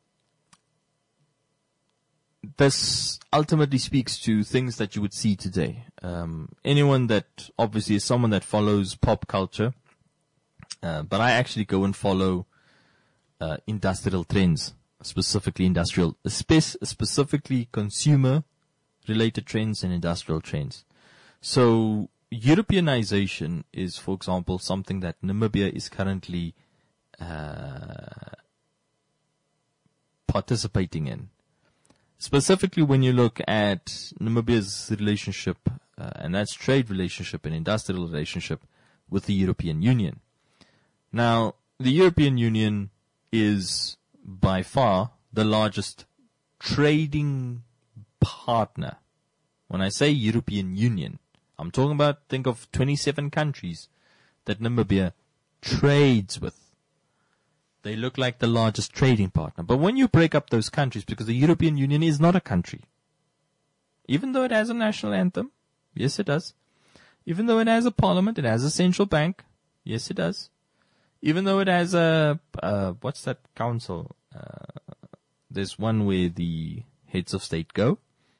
This ultimately speaks to things that you would see today. Um, anyone that obviously is someone that follows pop culture, uh, but I actually go and follow uh, industrial trends, specifically industrial, spe- specifically consumer-related trends and industrial trends. So Europeanization is, for example, something that Namibia is currently uh, participating in. Specifically, when you look at Namibia's relationship, uh, and that's trade relationship and industrial relationship with the European Union. Now, the European Union is by far the largest trading partner. When I say European Union, I'm talking about, think of twenty-seven countries that Namibia trades with. They look like the largest trading partner. But when you break up those countries, because the European Union is not a country, even though it has a national anthem, yes it does. Even though it has a parliament, it has a central bank, yes it does. Even though it has a, uh, what's that council? Uh, there's one where the heads of state go.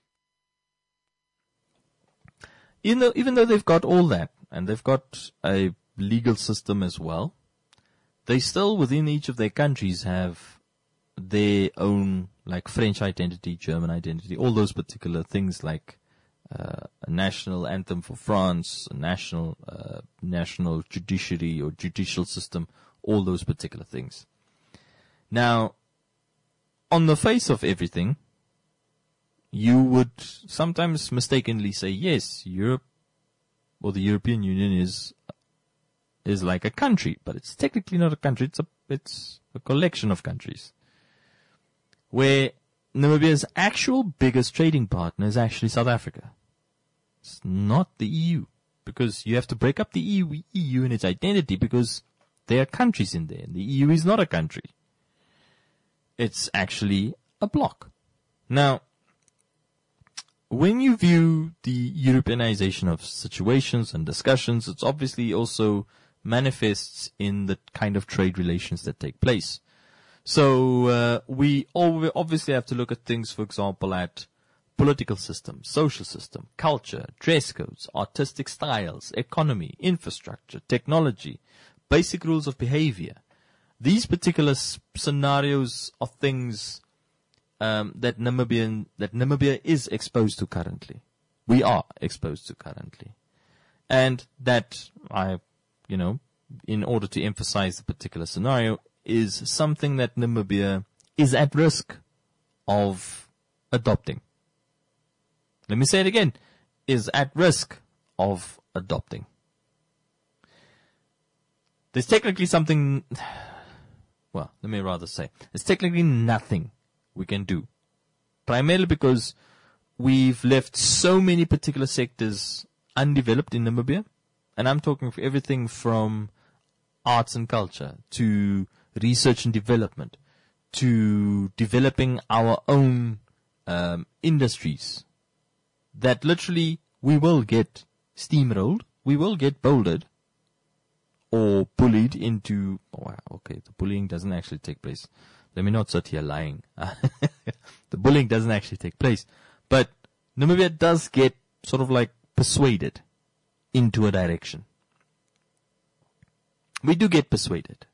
Even though, even though they've got all that, and they've got a legal system as well, they still, within each of their countries, have their own, like French identity, German identity, all those particular things like uh, a national anthem for France, a national uh, national judiciary or judicial system, all those particular things. Now, on the face of everything, you would sometimes mistakenly say, yes, Europe or the European Union is is like a country, but it's technically not a country. It's a, it's a collection of countries where Namibia's actual biggest trading partner is actually South Africa. It's not the E U, because you have to break up the E U, E U and its identity, because there are countries in there, and the E U is not a country. It's actually a bloc. Now, when you view the Europeanization of situations and discussions, it's obviously also manifests in the kind of trade relations that take place. So uh, we obviously have to look at things, for example, at political system, social system, culture, dress codes, artistic styles, economy, infrastructure, technology, basic rules of behavior. These particular s- scenarios are things um, that Namibian that Namibia is exposed to currently. We are exposed to currently, and that I. You know, in order to emphasize the particular scenario, is something that Namibia is at risk of adopting. Let me say it again, is at risk of adopting. There's technically something, well, let me rather say, there's technically nothing we can do. Primarily because we've left so many particular sectors undeveloped in Namibia. And I'm talking for everything from arts and culture to research and development to developing our own um, industries that literally we will get steamrolled, we will get bouldered or bullied into, oh, wow, okay, the bullying doesn't actually take place. Let me not sit here lying. The bullying doesn't actually take place. But Namibia does get sort of like persuaded into a direction. We do get persuaded.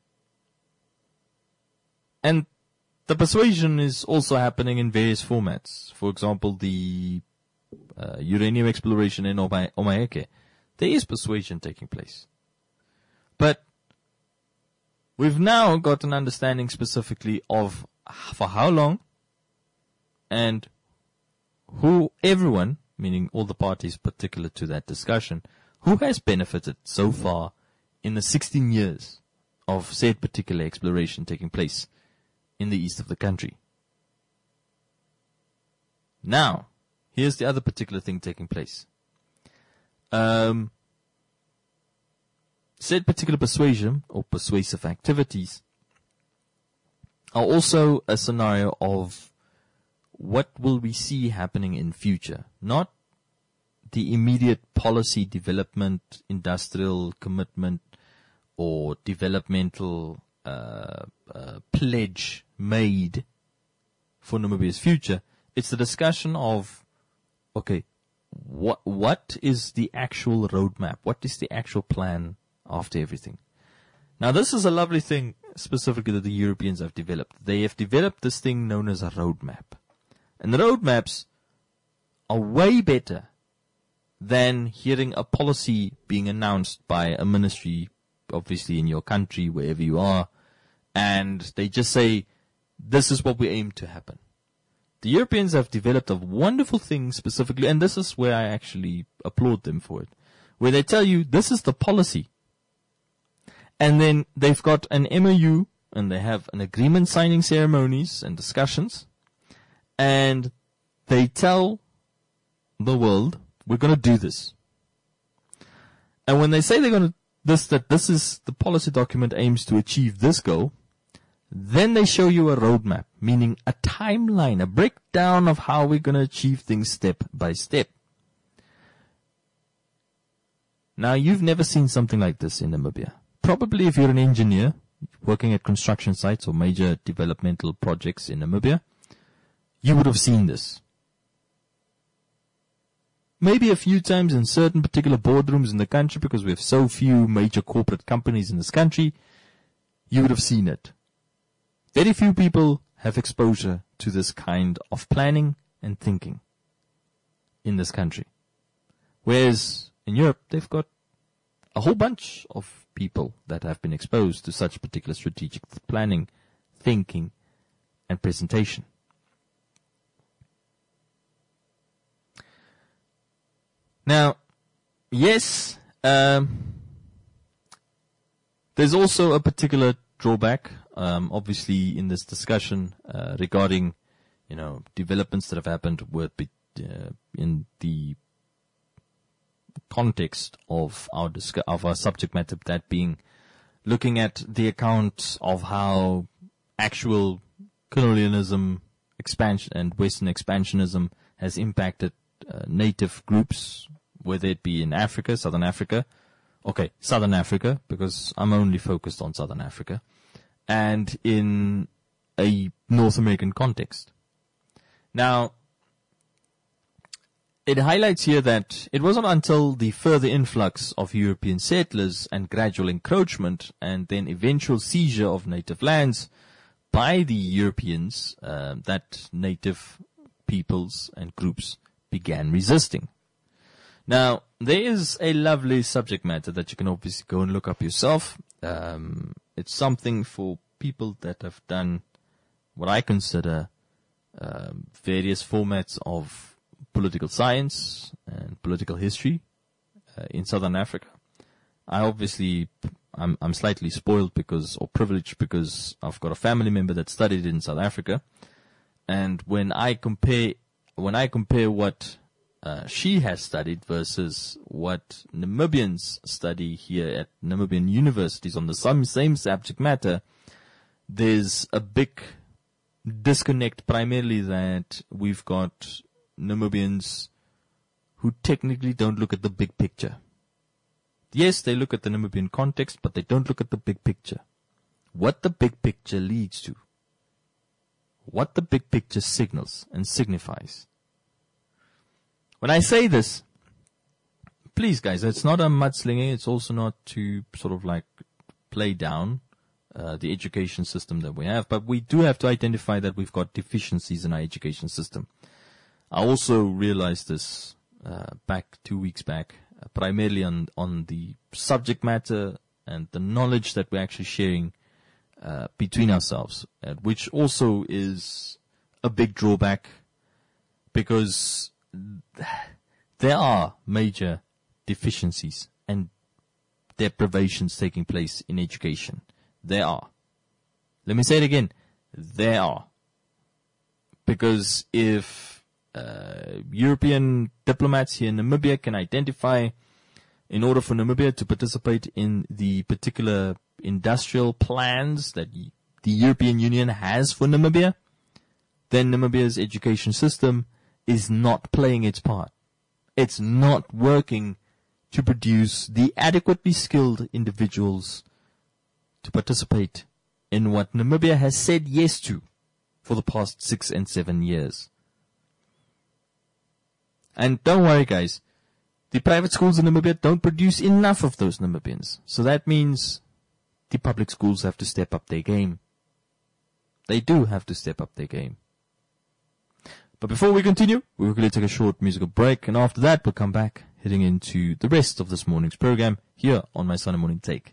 And the persuasion is also happening in various formats. For example, the uh, uranium exploration in Oma- Omaeke. There is persuasion taking place. But we've now got an understanding specifically of for how long and who everyone, meaning all the parties particular to that discussion, who has benefited so far in the sixteen years of said particular exploration taking place in the east of the country. Now, here's the other particular thing taking place. Um, said particular persuasion or persuasive activities are also a scenario of what will we see happening in future, not the immediate policy development, industrial commitment, or developmental uh, uh, pledge made for Namibia's future. It's the discussion of, okay, what what is the actual roadmap? What is the actual plan after everything? Now, this is a lovely thing specifically that the Europeans have developed. They have developed this thing known as a roadmap. And the roadmaps are way better than hearing a policy being announced by a ministry, obviously in your country, wherever you are, and they just say, this is what we aim to happen. The Europeans have developed a wonderful thing specifically, and this is where I actually applaud them for it, where they tell you, this is the policy. And then they've got an M O U, and they have an agreement signing ceremonies and discussions, and they tell the world, we're going to do this. And when they say they're going to this, that this is the policy document aims to achieve this goal, then they show you a roadmap, meaning a timeline, a breakdown of how we're going to achieve things step by step. Now, you've never seen something like this in Namibia. Probably if you're an engineer working at construction sites or major developmental projects in Namibia, you would have seen this. Maybe a few times in certain particular boardrooms in the country, because we have so few major corporate companies in this country, you would have seen it. Very few people have exposure to this kind of planning and thinking in this country. Whereas in Europe, they've got a whole bunch of people that have been exposed to such particular strategic planning, thinking, and presentation. Now, yes, um, there's also a particular drawback, um, obviously, in this discussion uh, regarding, you know, developments that have happened with uh, in the context of our discu- of our subject matter, that being looking at the account of how actual colonialism, expansion, and Western expansionism has impacted uh, native groups, whether it be in Africa, Southern Africa, okay, Southern Africa, because I'm only focused on Southern Africa, and in a North American context. Now, it highlights here that it wasn't until the further influx of European settlers and gradual encroachment and then eventual seizure of native lands by the Europeans uh, that native peoples and groups began resisting. Now, there is a lovely subject matter that you can obviously go and look up yourself. Um, it's something for people that have done what I consider um, various formats of political science and political history uh, in Southern Africa. I obviously I'm, I'm slightly spoiled because, or privileged because I've got a family member that studied in South Africa. And when I compare, when I compare what uh, she has studied versus what Namibians study here at Namibian universities on the same, same subject matter, there's a big disconnect, primarily that we've got Namibians who technically don't look at the big picture. Yes, they look at the Namibian context, but they don't look at the big picture. What the big picture leads to. What the big picture signals and signifies. When I say this, please guys, it's not a mudslinging. It's also not to sort of like play down uh, the education system that we have, but we do have to identify that we've got deficiencies in our education system. I also realized this uh, back two weeks back, uh, primarily on on the subject matter and the knowledge that we're actually sharing uh, between ourselves, uh, which also is a big drawback because there are major deficiencies and deprivations taking place in education. There are. Let me say it again. There are. Because if uh, European diplomats here in Namibia can identify, in order for Namibia to participate in the particular industrial plans that the European Union has for Namibia, then Namibia's education system is not playing its part. It's not working to produce the adequately skilled individuals to participate in what Namibia has said yes to for the past six and seven years. And don't worry, guys. The private schools in Namibia don't produce enough of those Namibians. So that means the public schools have to step up their game. They do have to step up their game. But before we continue, we're going to take a short musical break, and after that we'll come back, heading into the rest of this morning's program here on my Sunday Morning Take.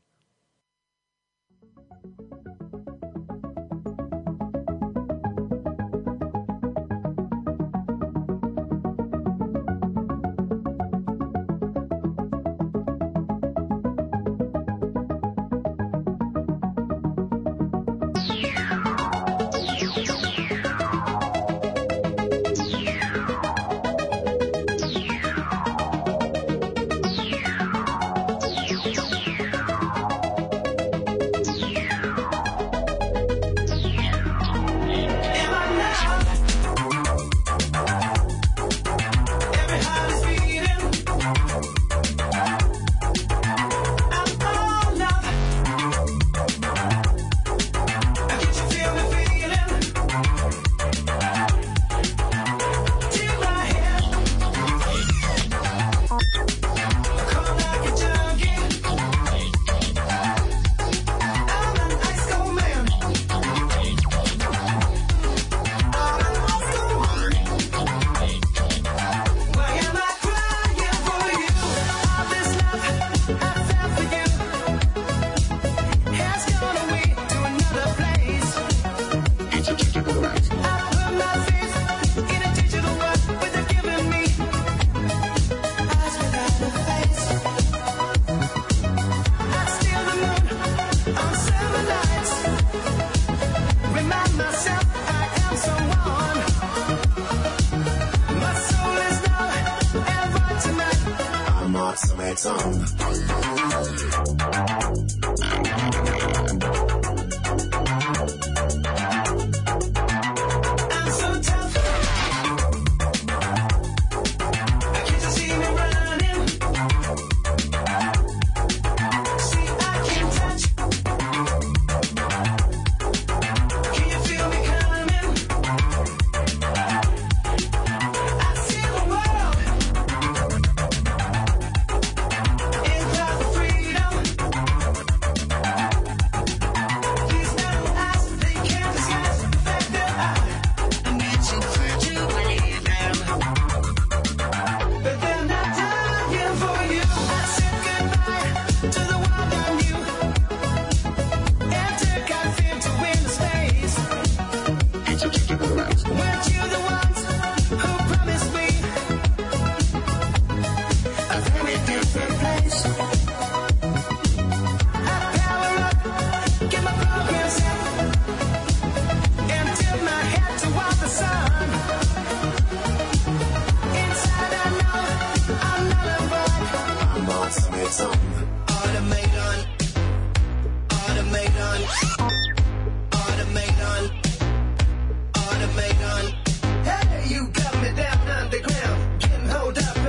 Freedom.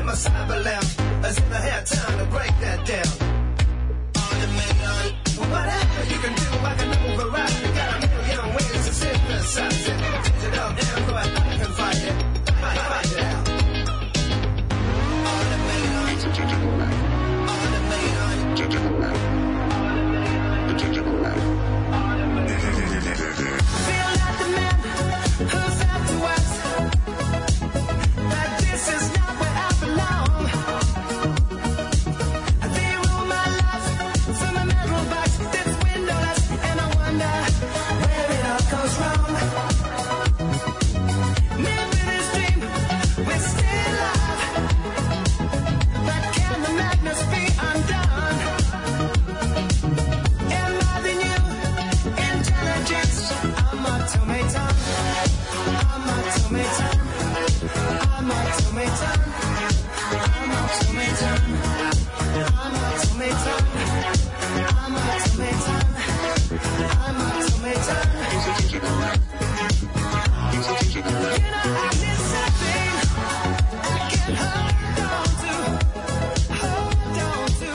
my cyber lounge, as if I had time to break that down. Automate, whatever you can do, I can move around. You got a million ways to synthesize it. Digital Android, I can find it. Find, find it out. Automate, feel like the man who's out to us, that this is not where I belong. They rule my life from a metal box that's windowless, and I wonder where it all goes wrong. Maybe this dream will stay alive, but can the madness be undone? Am I the new intelligence? I'm automaton. I'm automaton. I'm automaton. I'm automaton. I'm automaton. I'm automaton. I'm automaton. You know I need something I can hold on to, hold on to.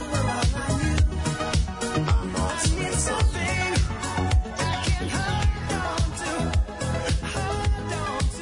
I need something I can hold on to, hold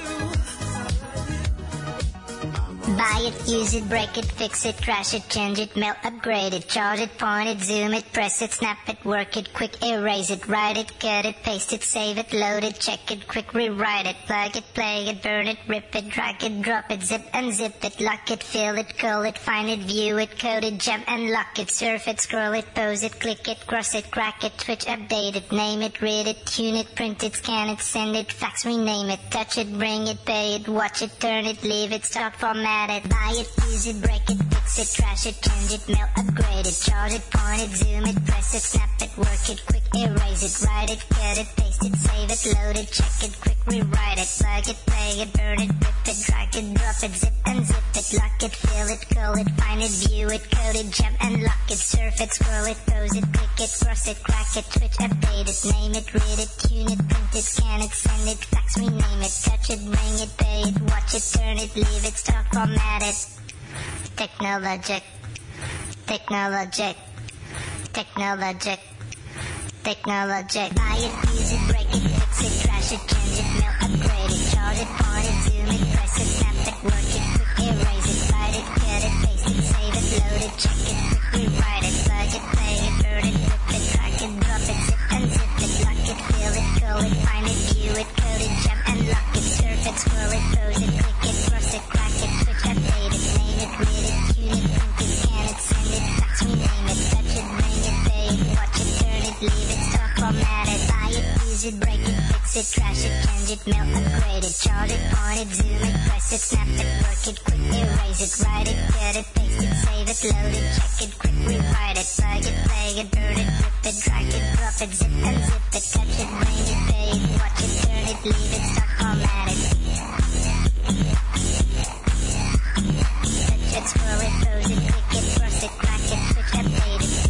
on to. Buy it, use it, break it, fix it, trash it, change it, mail, upgrade it, charge it, point it, zoom it, press it, snap it, work it, quick erase it, write it, cut it, paste it, save it, load it, check it, quick rewrite it, plug it, play it, burn it, rip it, drag it, drop it, zip unzip it, lock it, fill it, call it, find it, view it, code it, jump and lock it, surf it, scroll it, pose it, click it, cross it, crack it, switch, update it, name it, read it, tune it, print it, scan it, send it, fax, rename it, touch it, bring it, pay it, watch it, turn it, leave it, start, format it, buy it, use it, break it, fix it, trash it, change it, mail, upgrade it, charge it, point it, zoom it, press it, snap it, work it, quick erase it, write it, cut it, paste it, save it, load it, check it, quick rewrite it, plug it, play it, burn it, rip it, drag it, drop it, zip unzip it, lock it, fill it, call it, find it, view it, code it, jump and lock it, surf it, scroll it, pose it, click it, cross it, crack it, switch, update it, name it, read it, tune it, print it, scan it, send it, fax, rename it, touch it, bring it, pay it, watch it, turn it, leave it, start, format it. Technologic, technologic, technologic, technologic. Buy it, use it, break it, fix it, trash it, change it, mail, upgrade it, charge it, point it, zoom it, press it, snap it, work it, quick erase it, write it, cut it, paste it, save it, load it, check it, quick rewrite it, plug it, play it, burn it, rip it, drag it, drop it, zip unzip it, lock it, fill it, call it, find it, view it, code it, jump and lock it, surf it, scroll it, pose it, click it, cross it, crack it, switch, update it, name it, read it, tune it, print it, scan it, send it, fax, rename it, touch it, bring it, pay it, watch it, turn it, leave it, start, format it, buy it, use it, break it, fix it, trash it, change it, mail, upgrade it, charge it, point it, zoom it, press it, snap it, work it, quick erase it, write it, cut it, paste it, save it, load it, check it, quick rewrite it, plug it, play it, burn it, rip it, drag it, drop it, zip unzip it, touch it, bring it, pay it, watch it, turn it, leave it, start, format it. Touch it, scroll it, pose it, click it, cross it, crack it, switch, update it.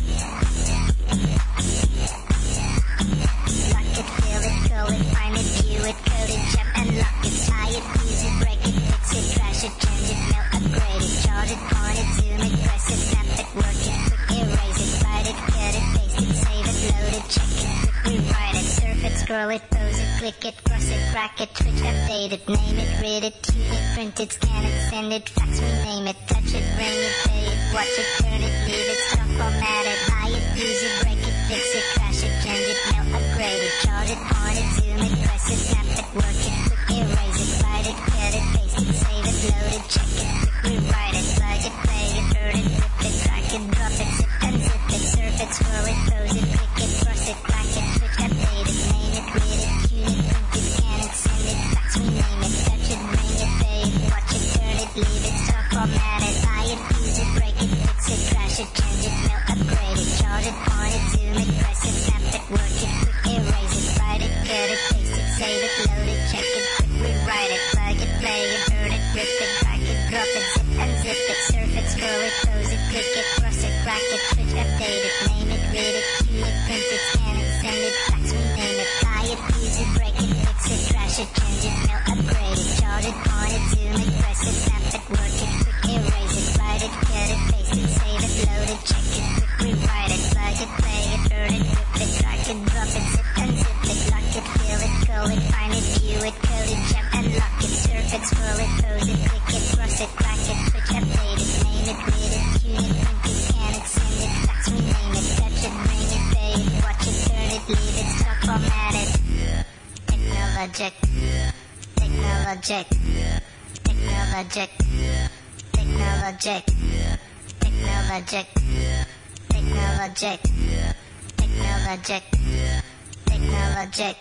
Lock it, fill it, call it, find it, view it, code it, jump and lock it, tie it, use it, break it, fix it, trash it, change it, mail, upgrade it, charge it, point it, zoom it, press it, snap it, work it, quick erase it, write it, cut it, paste it, save it, load it, check it, quick rewrite it, surf it, scroll it, pose it, click it, cross it, crack it, switch, update it, name it, read it, tune it, print it, scan it, send it, fax, rename it, touch it, bring it, pay it, watch it, turn it, leave it, stop, format it, buy it, use it, break it, fix it, trash it, change it, mail, upgrade it, charge it, point it, zoom it, press it, snap it, work it, quick erase it, write it, cut it, paste it, save it, load it, check it, quick rewrite it, plug it, play it, burn it, rip it, drag it, drop it, zip unzip it, surf it, scroll it, pose it, click it, cross it, crack it, switch, update it, name it, read it, tune it, print it, scan it, send it, fax, rename it, touch it, bring it, pay it, watch it, turn it, leave it, start, format it, buy it, use it, break it, fix it, trash it, change it, mail, upgrade it, charge it, point it, zoom it, press it, snap it, work it, quick erase it, write it, cut it, paste it, save it, load it, check it, quick rewrite it, plug it, play it, burn it, rip it, drag it, drop it, zip unzip it, touch it, bring it, pay it, watch it, turn it, leave it, start, format it. Surf it, scroll it, pose it, click it, cross it, crack it, switch, update it, name it, read it, tune it, print it, scan it, send it, fax, rename it, buy it, use it, break it, fix it, trash it, change it, mail, upgrade it, charge it, point it, zoom it, press it, snap it, work it, quick erase tap it, scroll it, pose it, click it, cross it, crack it, switch, update it, name it, read it, tune it, print it, scan it, send it, fax, rename it, touch it, bring it, pay it, watch it, turn it, leave it, stop, format it. Technologic, technologic, technologic, technologic, technologic, technologic, technologic, technologic.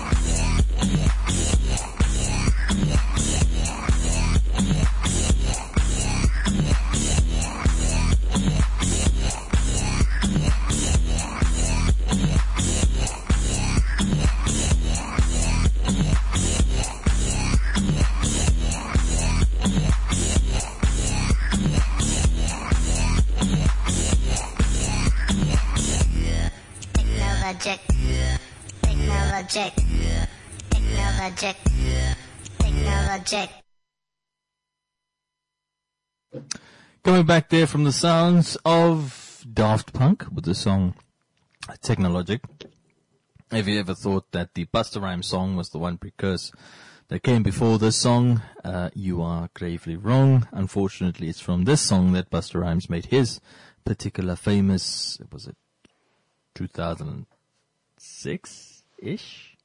Technologic, technologic, technologic, technologic. Coming back there from the sounds of Daft Punk with the song Technologic. Have you ever thought that the Busta Rhymes song was the one precursor that came before this song? Uh, you are gravely wrong. Unfortunately, it's from this song that Busta Rhymes made his particular famous, was it two thousand six-ish?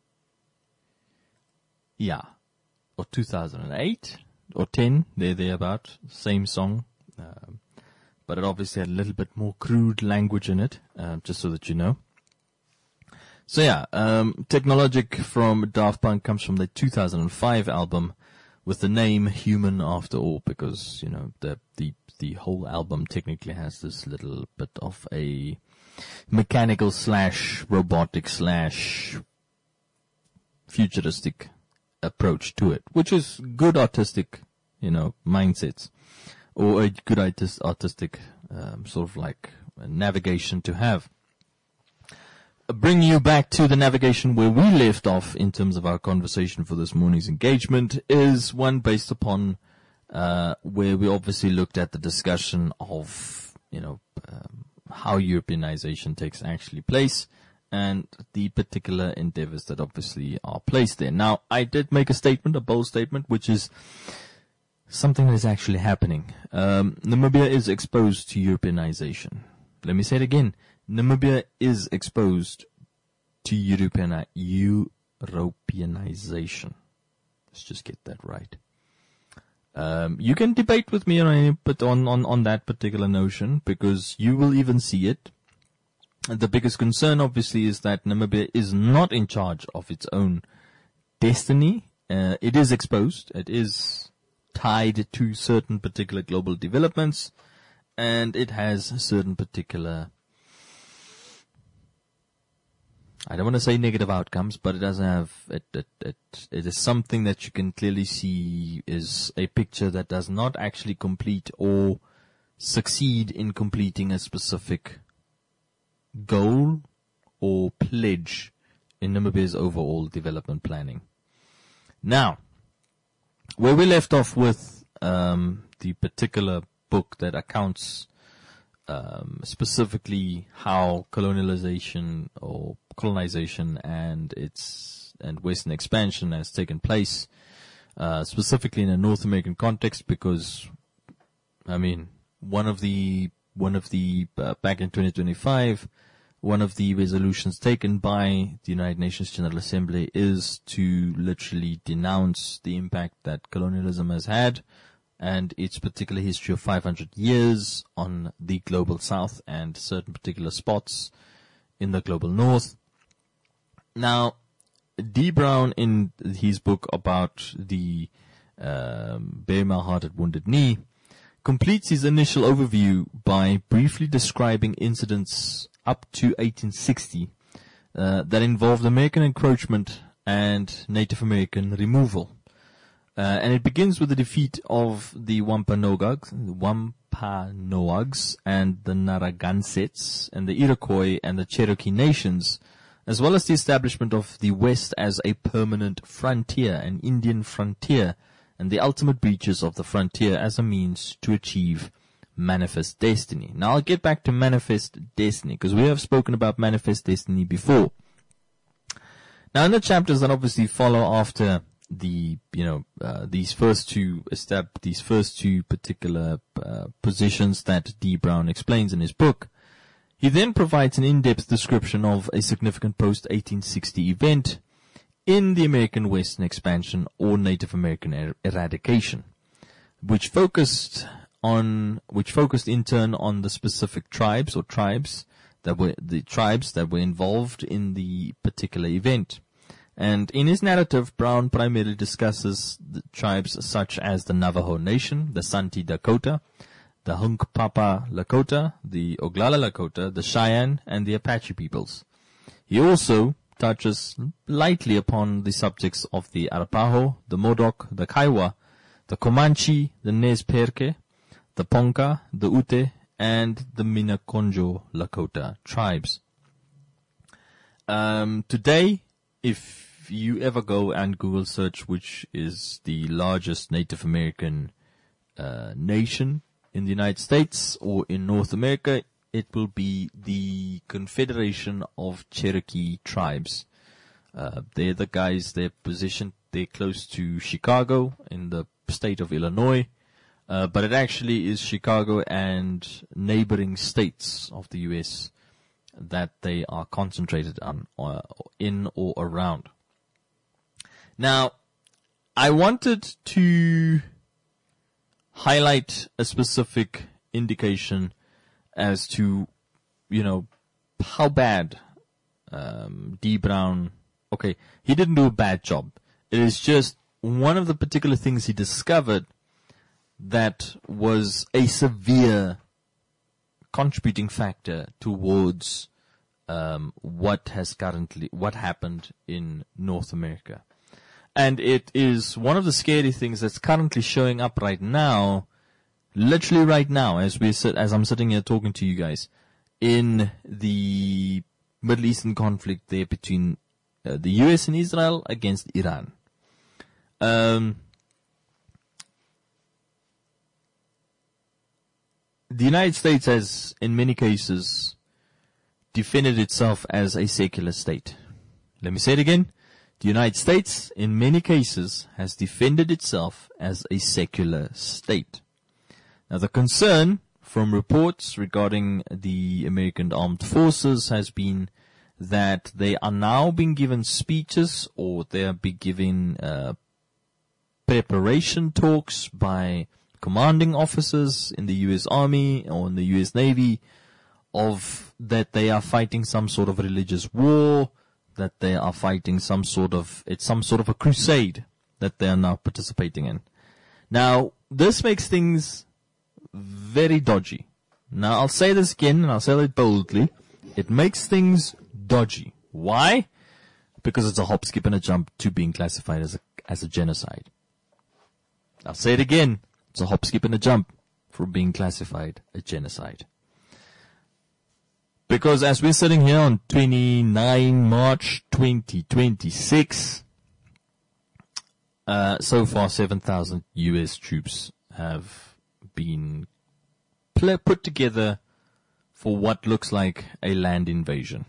Yeah. Or two thousand eight or ten, there, thereabout. Same song. Um, but it obviously had a little bit more crude language in it, uh, just so that you know. So yeah, um, Technologic from Daft Punk comes from the two thousand five album with the name Human After All, because, you know, the, the, the whole album technically has this little bit of a mechanical slash robotic slash futuristic approach to it, which is good artistic, you know, mindsets, or a good artist, artistic um, sort of like navigation to have. Bring you back to the navigation where we left off in terms of our conversation for this morning's engagement is one based upon uh, where we obviously looked at the discussion of, you know, um, how Europeanization takes actually place and the particular endeavors that obviously are placed there. Now, I did make a statement, a bold statement, which is something that is actually happening. Um, Namibia is exposed to Europeanization. Let me say it again. Namibia is exposed to European, Europeanization. Let's just get that right. Um, you can debate with me on, any, but on, on, on that particular notion, because you will even see it. The biggest concern, obviously, is that Namibia is not in charge of its own destiny. Uh, it is exposed. It is tied to certain particular global developments, and it has certain particular, I don't want to say negative outcomes, but it doesn't have, it, it, it, it is something that you can clearly see is a picture that does not actually complete or succeed in completing a specific goal or pledge in Namibia's overall development planning. Now, where we left off with um, the particular book that accounts um, specifically how colonialization or colonization and its and Western expansion has taken place, uh, specifically in a North American context, because I mean one of the one of the uh, back in twenty twenty-five, one of the resolutions taken by the United Nations General Assembly is to literally denounce the impact that colonialism has had and its particular history of five hundred years on the global south and certain particular spots in the global north. Now, D. Brown, in his book about the um, Bare My Hearted Wounded Knee, completes his initial overview by briefly describing incidents up to eighteen sixty uh, that involved American encroachment and Native American removal. Uh, and it begins with the defeat of the Wampanoags, the Wampanoags and the Narragansetts and the Iroquois and the Cherokee nations, as well as the establishment of the West as a permanent frontier, an Indian frontier, and the ultimate breaches of the frontier as a means to achieve manifest destiny. Now I'll get back to manifest destiny, because we have spoken about manifest destiny before. Now in the chapters that obviously follow after the, you know, uh, these first two step, these first two particular uh, positions that D. Brown explains in his book. He then provides an in-depth description of a significant post eighteen sixty event in the American Western expansion or Native American er- eradication, which focused on, which focused in turn on the specific tribes or tribes that were, the tribes that were involved in the particular event. And in his narrative, Brown primarily discusses the tribes such as the Navajo Nation, the Santi Dakota, the Hunkpapa Lakota, the Oglala Lakota, the Cheyenne, and the Apache peoples. He also touches lightly upon the subjects of the Arapaho, the Modoc, the Kiowa, the Comanche, the Nez Perce, the Ponca, the Ute, and the Minaconjo Lakota tribes. Um, today, if you ever go and Google search which is the largest Native American uh, nation in the United States or in North America, it will be the Confederation of Cherokee Tribes. Uh, they're the guys, they're positioned, they're close to Chicago in the state of Illinois, uh, but it actually is Chicago and neighboring states of the U S that they are concentrated on, uh, in or around. Now, I wanted to highlight a specific indication as to, you know, how bad um, D. Brown, okay, he didn't do a bad job. It is just one of the particular things he discovered that was a severe contributing factor towards um, what has currently, what happened in North America. And it is one of the scary things that's currently showing up right now, literally right now, as we sit, as I'm sitting here talking to you guys, in the Middle Eastern conflict there between uh, the U S and Israel against Iran. Um, the United States has, in many cases, defended itself as a secular state. Let me say it again. The United States, in many cases, has defended itself as a secular state. Now, the concern from reports regarding the American armed forces has been that they are now being given speeches or they are being given uh, preparation talks by commanding officers in the U S Army or in the U S Navy of that they are fighting some sort of religious war, that they are fighting some sort of, it's some sort of a crusade that they are now participating in. Now, this makes things very dodgy. Now, I'll say this again, and I'll say it boldly. It makes things dodgy. Why? Because it's a hop, skip, and a jump to being classified as a, as a genocide. I'll say it again. It's a hop, skip, and a jump from being classified a genocide. Because as we're sitting here on the twenty-ninth of March twenty twenty-six, uh, so far seven thousand U S troops have been pl- put together for what looks like a land invasion.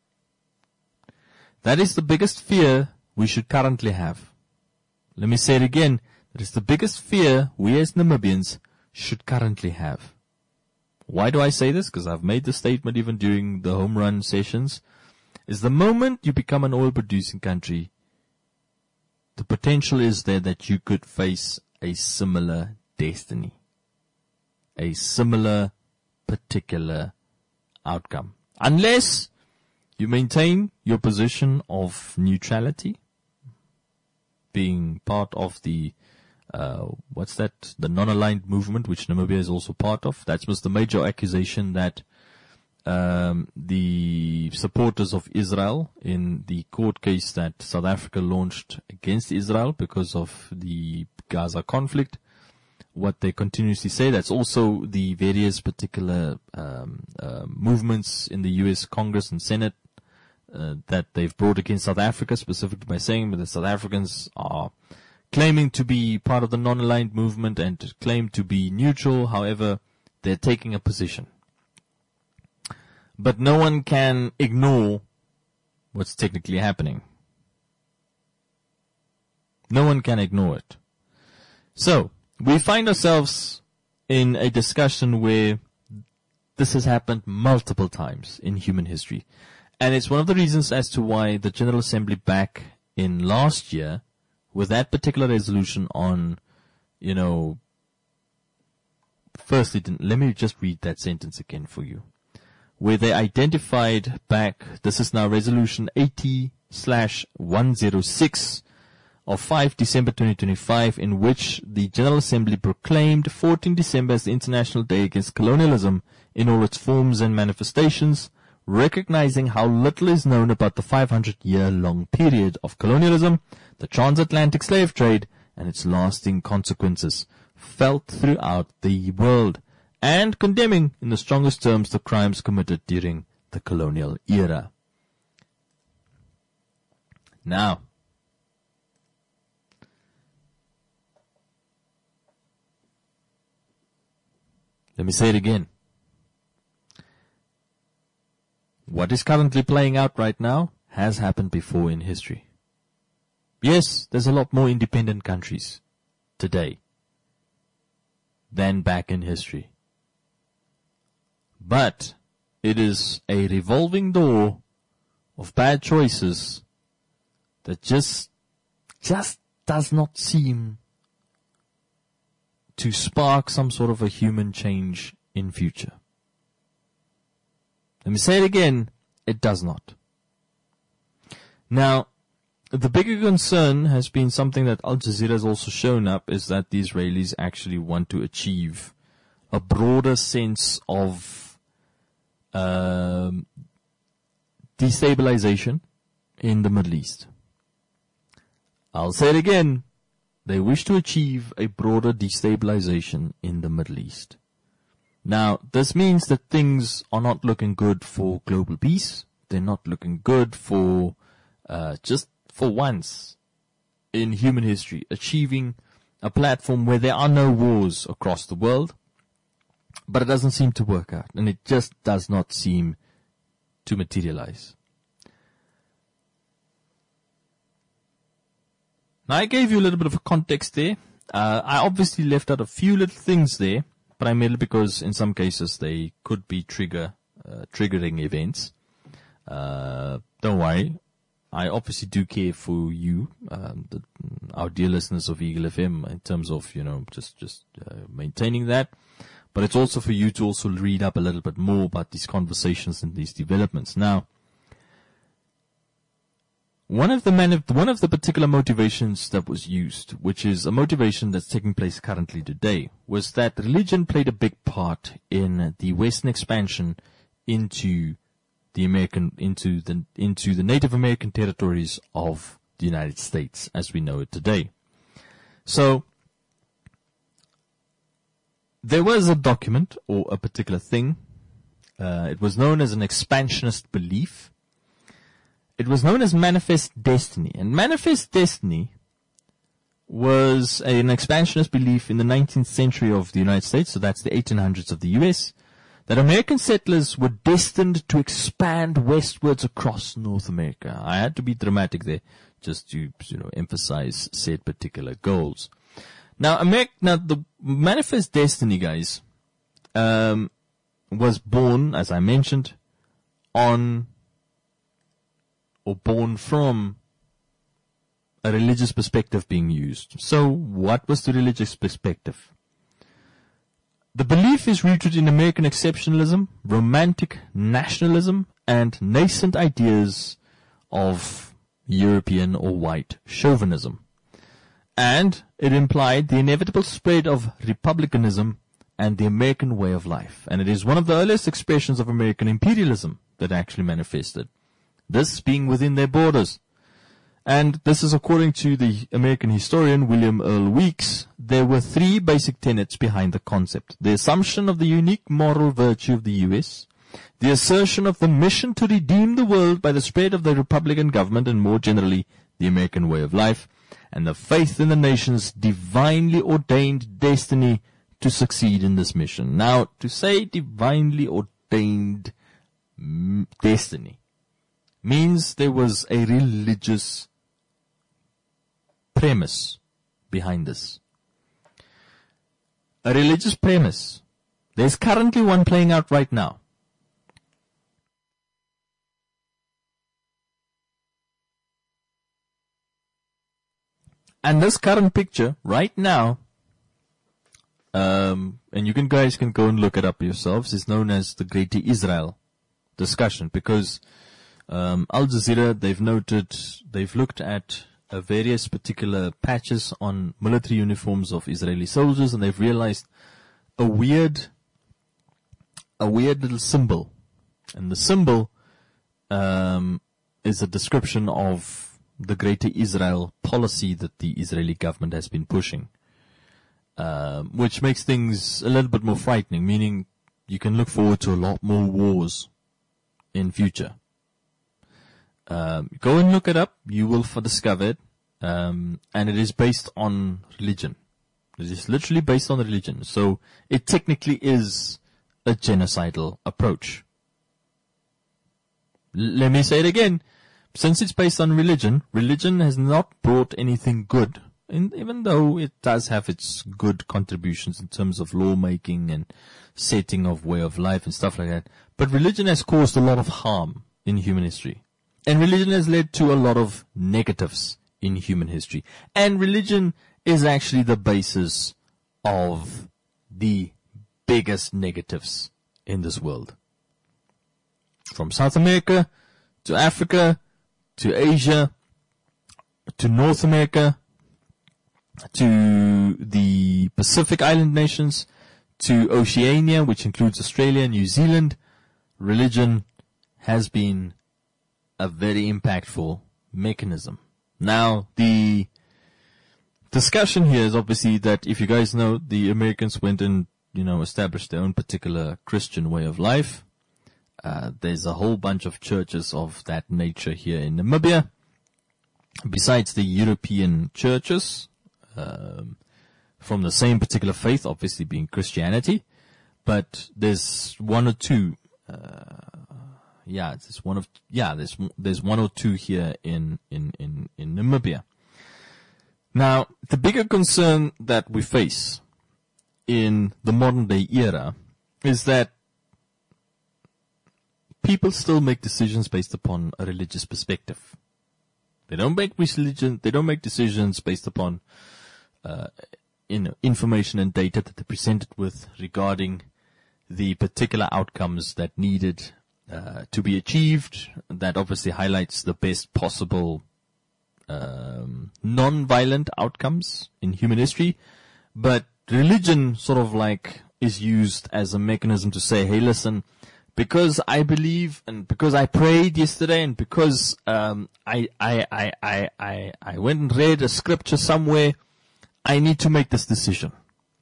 That is the biggest fear we should currently have. Let me say it again. That is the biggest fear we as Namibians should currently have. Why do I say this? Because I've made the statement even during the home run sessions. Is the moment you become an oil producing country, the potential is there that you could face a similar destiny. A similar particular outcome. Unless you maintain your position of neutrality, being part of the Uh, what's that? The non-aligned movement, which Namibia is also part of. That was the major accusation that um, the supporters of Israel in the court case that South Africa launched against Israel because of the Gaza conflict. What they continuously say, that's also the various particular um, uh, movements in the U S Congress and Senate uh, that they've brought against South Africa, specifically by saying that the South Africans are claiming to be part of the non-aligned movement and claim to be neutral. However, they're taking a position. But no one can ignore what's technically happening. No one can ignore it. So, we find ourselves in a discussion where this has happened multiple times in human history. And it's one of the reasons as to why the General Assembly back in last year, with that particular resolution on, you know, firstly, let me just read that sentence again for you, where they identified back, this is now resolution eighty slash one oh six of five December twenty twenty-five, in which the General Assembly proclaimed fourteenth December as the International Day Against Colonialism in all its forms and manifestations, recognizing how little is known about the five hundred year long period of colonialism, the transatlantic slave trade, and its lasting consequences felt throughout the world, and condemning in the strongest terms the crimes committed during the colonial era. Now, let me say it again. What is currently playing out right now has happened before in history. Yes, there's a lot more independent countries today than back in history. But it is a revolving door of bad choices that just, just does not seem to spark some sort of a human change in future. Let me say it again, it does not. Now, the bigger concern has been something that Al Jazeera has also shown up, is that the Israelis actually want to achieve a broader sense of um, destabilization in the Middle East. I'll say it again, they wish to achieve a broader destabilization in the Middle East. Now, this means that things are not looking good for global peace. They're not looking good for, uh, just for once in human history, achieving a platform where there are no wars across the world. But it doesn't seem to work out, and it just does not seem to materialize. Now, I gave you a little bit of a context there. Uh, I obviously left out a few little things there, primarily because in some cases they could be trigger, uh, triggering events. Uh, don't worry. I obviously do care for you, um, the, our dear listeners of Eagle F M, in terms of, you know, just, just, uh, maintaining that. But it's also for you to also read up a little bit more about these conversations and these developments. Now, one of the man- one of the particular motivations that was used, which is a motivation that's taking place currently today, was that religion played a big part in the Western expansion into the American, into the, into the Native American territories of the United States as we know it today. So, there was a document or a particular thing. Uh, it was known as an expansionist belief. It was known as Manifest Destiny. And Manifest Destiny was an expansionist belief in the nineteenth century of the United States, so that's the eighteen hundreds of the U S, that American settlers were destined to expand westwards across North America. I had to be dramatic there just to, you know, emphasize said particular goals. Now, America, now the Manifest Destiny, guys, um, was born, as I mentioned, on or born from a religious perspective being used. So, what was the religious perspective? The belief is rooted in American exceptionalism, romantic nationalism, and nascent ideas of European or white chauvinism. And it implied the inevitable spread of republicanism and the American way of life. And it is one of the earliest expressions of American imperialism that actually manifested, this being within their borders. And this is according to the American historian William Earl Weeks. There were three basic tenets behind the concept: the assumption of the unique moral virtue of the U S, the assertion of the mission to redeem the world by the spread of the Republican government and more generally the American way of life, and the faith in the nation's divinely ordained destiny to succeed in this mission. Now, to say divinely ordained destiny means there was a religious premise behind this. A religious premise. There's currently one playing out right now. And this current picture right now, um, and you can guys can go and look it up yourselves, is known as the Greater Israel discussion, because um, Al Jazeera, they've noted, they've looked at uh, various particular patches on military uniforms of Israeli soldiers, and they've realized a weird, a weird little symbol, and the symbol um, is a description of the Greater Israel policy that the Israeli government has been pushing, um, which makes things a little bit more frightening, meaning you can look forward to a lot more wars in future. Um, go and look it up. You will discover it. Um, and it is based on religion. It is literally based on religion. So it technically is a genocidal approach. L- let me say it again. Since it's based on religion, religion has not brought anything good, in, even though it does have its good contributions in terms of lawmaking and setting of way of life and stuff like that. But religion has caused a lot of harm in human history. And religion has led to a lot of negatives in human history. And religion is actually the basis of the biggest negatives in this world. From South America to Africa, to Asia, to North America, to the Pacific Island nations, to Oceania, which includes Australia and New Zealand, religion has been a very impactful mechanism. Now, the discussion here is obviously that, if you guys know, the Americans went and, you know, established their own particular Christian way of life. Uh, there's a whole bunch of churches of that nature here in Namibia, besides the European churches, um, from the same particular faith, obviously being Christianity. But there's one or two, uh, yeah, there's one of, yeah, there's, there's one or two here in, in, in, in Namibia. Now, the bigger concern that we face in the modern day era is that people still make decisions based upon a religious perspective. They don't make religion, they don't make decisions based upon, uh, you know, information and data that they're presented with regarding the particular outcomes that needed, uh, to be achieved. That obviously highlights the best possible, um, non-violent outcomes in human history. But religion sort of like is used as a mechanism to say, hey, listen, because I believe, and because I prayed yesterday, and because um, I, I, I, I, I, I went and read a scripture somewhere, I need to make this decision.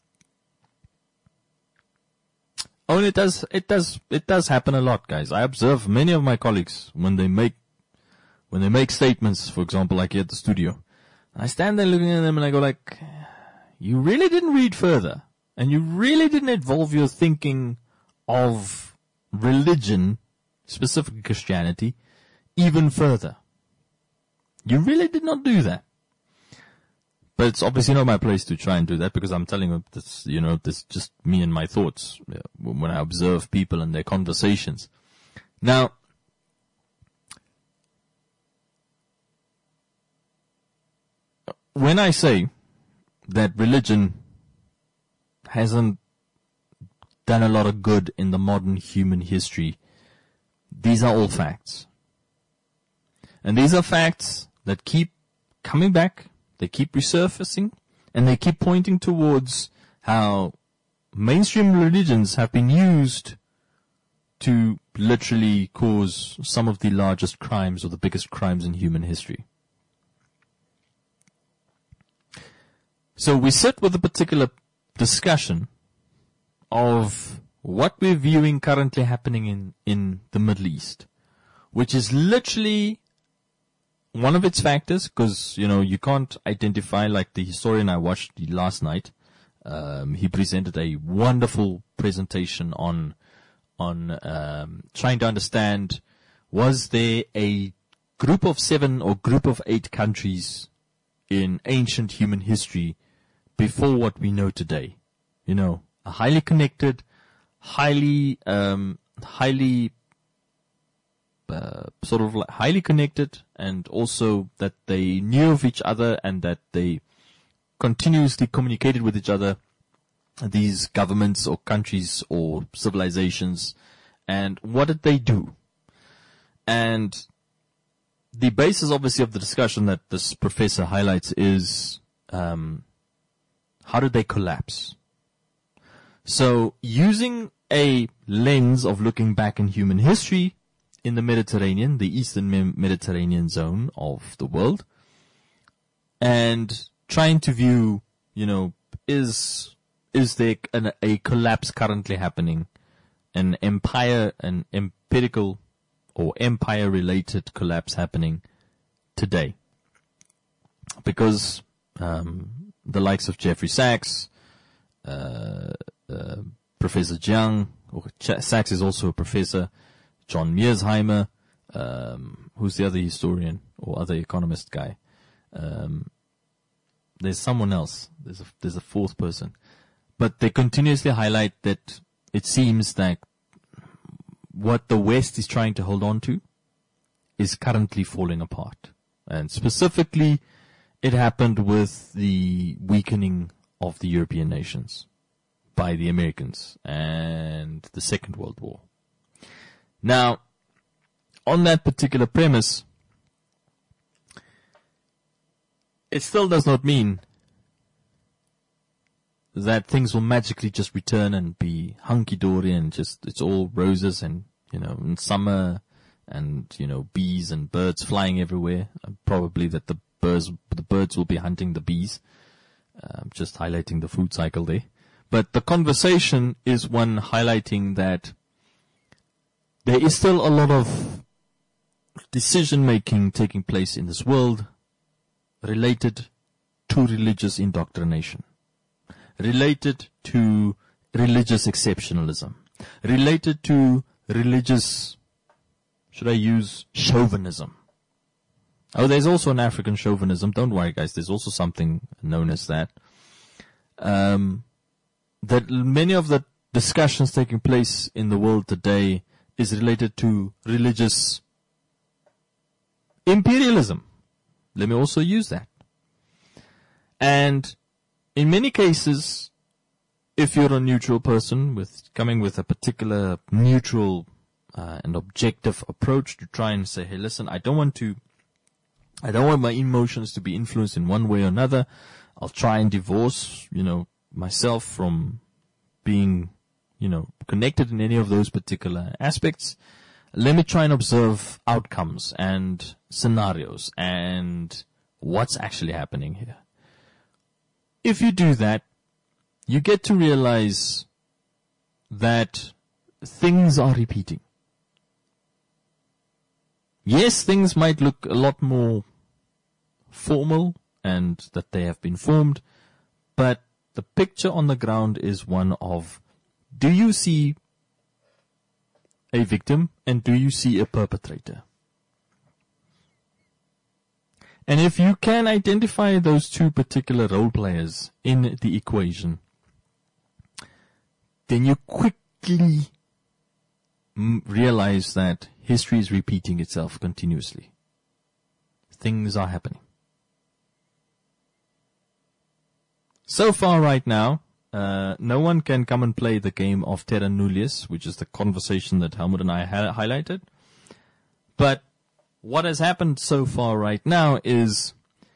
Oh, and it does, it does, it does happen a lot, guys. I observe many of my colleagues when they make, when they make statements, for example, like here at the studio. I stand there looking at them and I go like, you really didn't read further, and you really didn't involve your thinking of religion, specifically Christianity, even further. You really did not do that. But it's obviously not my place to try and do that, because I'm telling you this, you know, this is just me and my thoughts when I observe people and their conversations. Now, when I say that religion hasn't done a lot of good in the modern human history, these are all facts. And these are facts that keep coming back, they keep resurfacing, and they keep pointing towards how mainstream religions have been used to literally cause some of the largest crimes or the biggest crimes in human history. So we sit with a particular discussion of what we're viewing currently happening in, in the Middle East, which is literally one of its factors, because, you know, you can't identify, like the historian I watched last night, um, he presented a wonderful presentation on, on, um, trying to understand, was there a group of seven or group of eight countries in ancient human history before what we know today. You know, a highly connected, highly, um, highly, uh, sort of like highly connected, and also that they knew of each other and that they continuously communicated with each other, these governments or countries or civilizations. And what did they do? And the basis, obviously, of the discussion that this professor highlights is, um, how did they collapse? So, using a lens of looking back in human history in the Mediterranean, the Eastern Mediterranean zone of the world, and trying to view, you know, is is there an, a collapse currently happening, an empire, an empirical or empire-related collapse happening today? Because um, the likes of Jeffrey Sachs, uh, uh, Professor Jiang, or Ch- Sachs is also a professor, John Mearsheimer, um, who's the other historian or other economist guy. Um, there's someone else. There's a, there's a fourth person. But they continuously highlight that it seems that what the West is trying to hold on to is currently falling apart. And specifically, it happened with the weakening of the European nations by the Americans and the Second World War. Now, on that particular premise, it still does not mean that things will magically just return and be hunky-dory and just, it's all roses and, you know, in summer and, you know, bees and birds flying everywhere. Uh, probably that the birds, the birds will be hunting the bees. Uh, just highlighting the food cycle there. But the conversation is one highlighting that there is still a lot of decision-making taking place in this world related to religious indoctrination, related to religious exceptionalism, related to religious, should I use chauvinism? Oh, there's also an African chauvinism. Don't worry, guys. There's also something known as that. Um, that many of the discussions taking place in the world today is related to religious imperialism. Let me also use that. And in many cases, if you're a neutral person with coming with a particular neutral uh, and objective approach to try and say, hey, listen, I don't want to, I don't want my emotions to be influenced in one way or another. I'll try and divorce, you know, myself from being, you know, connected in any of those particular aspects. Let me try and observe outcomes and scenarios and what's actually happening here. If you do that, you get to realize that things are repeating. Yes, things might look a lot more formal and that they have been formed, but the picture on the ground is one of, do you see a victim and do you see a perpetrator? And if you can identify those two particular role players in the equation, then you quickly m- realize that history is repeating itself continuously. Things are happening. So far right now, uh, no one can come and play the game of Terra Nullius, which is the conversation that Helmut and I ha- highlighted. But what has happened so far right now is,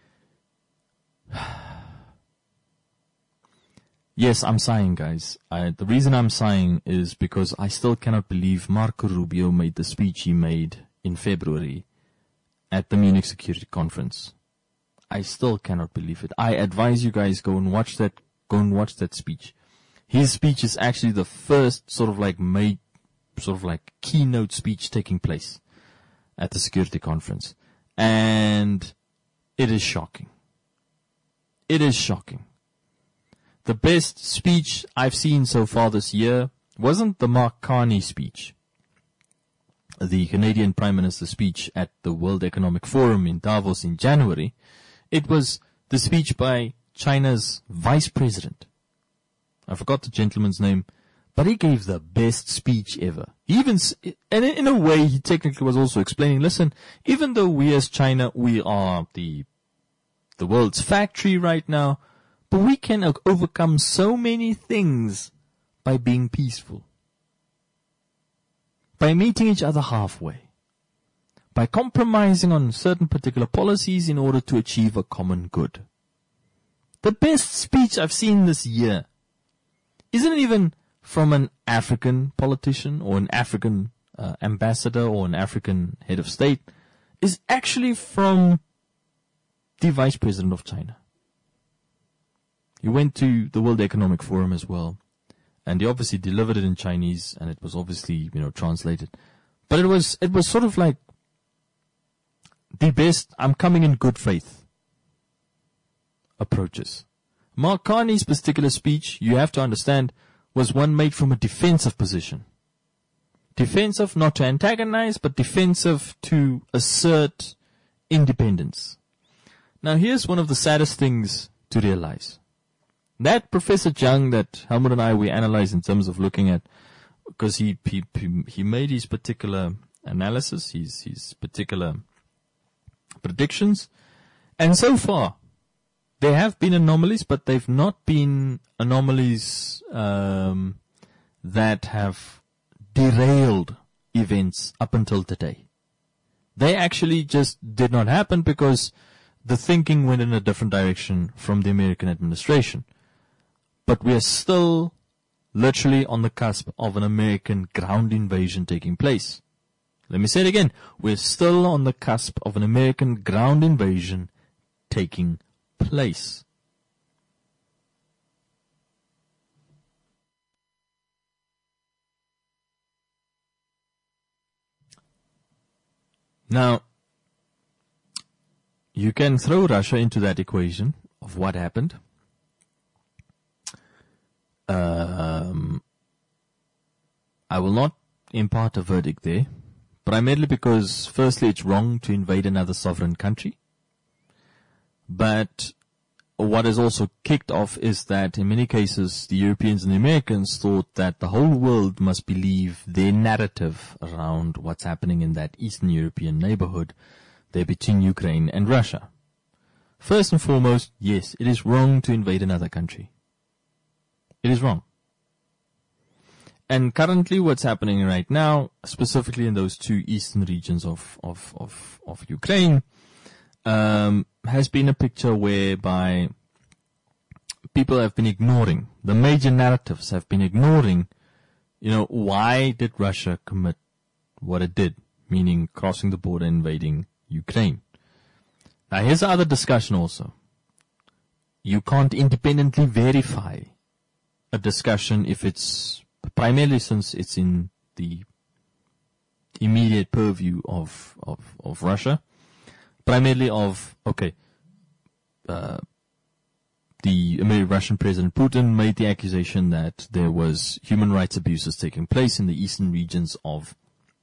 yes, I'm sighing, guys. I, the reason I'm sighing is because I still cannot believe Marco Rubio made the speech he made in February at the Munich Security Conference. I still cannot believe it. I advise you guys go and watch that. Go and watch that speech. His speech is actually the first sort of like made, sort of like keynote speech taking place at the security conference, and it is shocking. It is shocking. The best speech I've seen so far this year wasn't the Mark Carney speech, the Canadian Prime Minister's speech at the World Economic Forum in Davos in January. It was the speech by China's vice president. I forgot the gentleman's name, but he gave the best speech ever. He even, s- and in a way, he technically was also explaining, listen, even though we as China, we are the, the world's factory right now, but we can o- overcome so many things by being peaceful. By meeting each other halfway. By compromising on certain particular policies in order to achieve a common good. The best speech I've seen this year isn't even from an African politician or an African uh, ambassador or an African head of state, is actually from the vice president of China. He went to the World Economic Forum as well, and he obviously delivered it in Chinese, and it was obviously, you know, translated. But it was, it was sort of like the best, I'm coming in good faith approaches. Mark Carney's particular speech, you have to understand, was one made from a defensive position. Defensive, not to antagonize, but defensive to assert independence. Now here's one of the saddest things to realize. That Professor Zhang that Helmut and I, we analyze in terms of looking at, because he, he, he made his particular analysis, his, his particular predictions, and so far, there have been anomalies, but they've not been anomalies um, that have derailed events up until today. They actually just did not happen because the thinking went in a different direction from the American administration. But we are still literally on the cusp of an American ground invasion taking place. Let me say it again. We're still on the cusp of an American ground invasion taking place. Now, you can throw Russia into that equation of what happened. Um, I will not impart a verdict there, primarily because, firstly, it's wrong to invade another sovereign country. But what is also kicked off is that in many cases the Europeans and the Americans thought that the whole world must believe their narrative around what's happening in that Eastern European neighborhood there between Ukraine and Russia. First and foremost, yes, it is wrong to invade another country. It is wrong. And currently what's happening right now, specifically in those two eastern regions of, of, of, of Ukraine, um, has been a picture whereby people have been ignoring, the major narratives have been ignoring, you know, why did Russia commit what it did, meaning crossing the border, invading Ukraine. Now here's the other discussion also. You can't independently verify a discussion if it's, primarily since it's in the immediate purview of, of, of Russia, primarily of, okay, uh, the American Russian President Putin made the accusation that there was human rights abuses taking place in the eastern regions of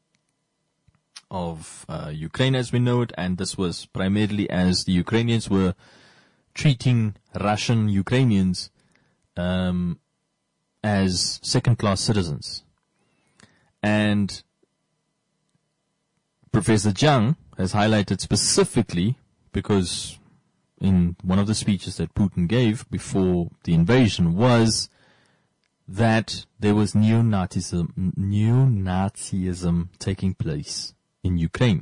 of uh, Ukraine as we know it, and this was primarily as the Ukrainians were treating Russian Ukrainians um, as second-class citizens. And Professor Zhang has highlighted specifically, because in one of the speeches that Putin gave before the invasion was that there was neo-Nazism, neo-Nazism taking place in Ukraine.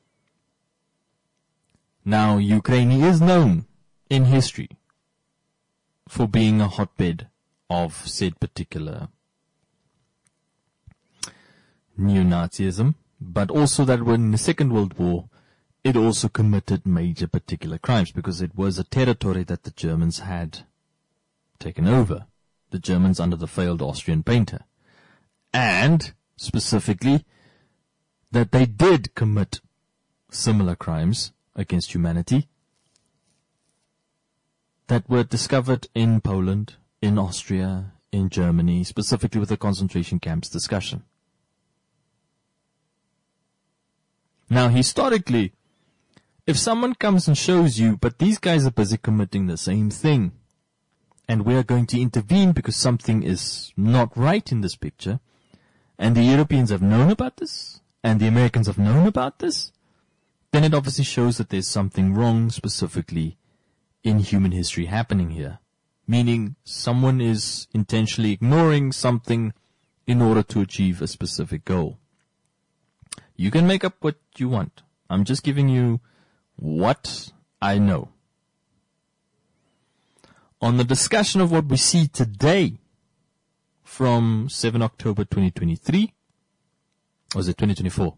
Now, Ukraine is known in history for being a hotbed of said particular neo-Nazism, but also that when in the Second World War, it also committed major particular crimes because it was a territory that the Germans had taken over, the Germans under the failed Austrian painter, and specifically that they did commit similar crimes against humanity that were discovered in Poland, in Austria, in Germany, specifically with the concentration camps discussion. Now, historically, If someone comes and shows you, but these guys are busy committing the same thing, and we are going to intervene because something is not right in this picture, and the Europeans have known about this, and the Americans have known about this, then it obviously shows that there's something wrong specifically in human history happening here. Meaning someone is intentionally ignoring something in order to achieve a specific goal. You can make up what you want. I'm just giving you what I know. On the discussion of what we see today from seventh of October twenty twenty-three, or is it twenty twenty-four?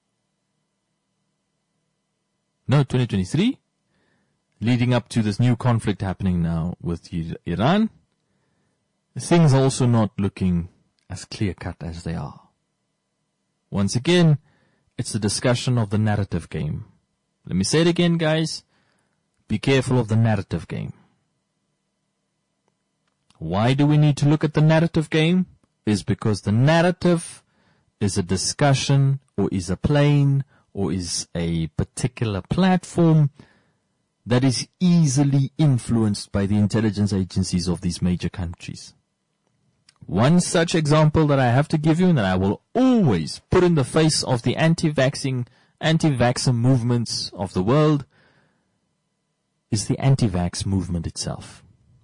No, twenty twenty-three, leading up to this new conflict happening now with Iran, things are also not looking as clear-cut as they are. Once again, it's the discussion of the narrative game. Let me say it again, guys. Be careful of the narrative game. Why do we need to look at the narrative game? Is because the narrative is a discussion, or is a plane, or is a particular platform that is easily influenced by the intelligence agencies of these major countries. One such example that I have to give you, and that I will always put in the face of the anti-vaxxing, anti-vaxxer movements of the world, is the anti-vax movement itself.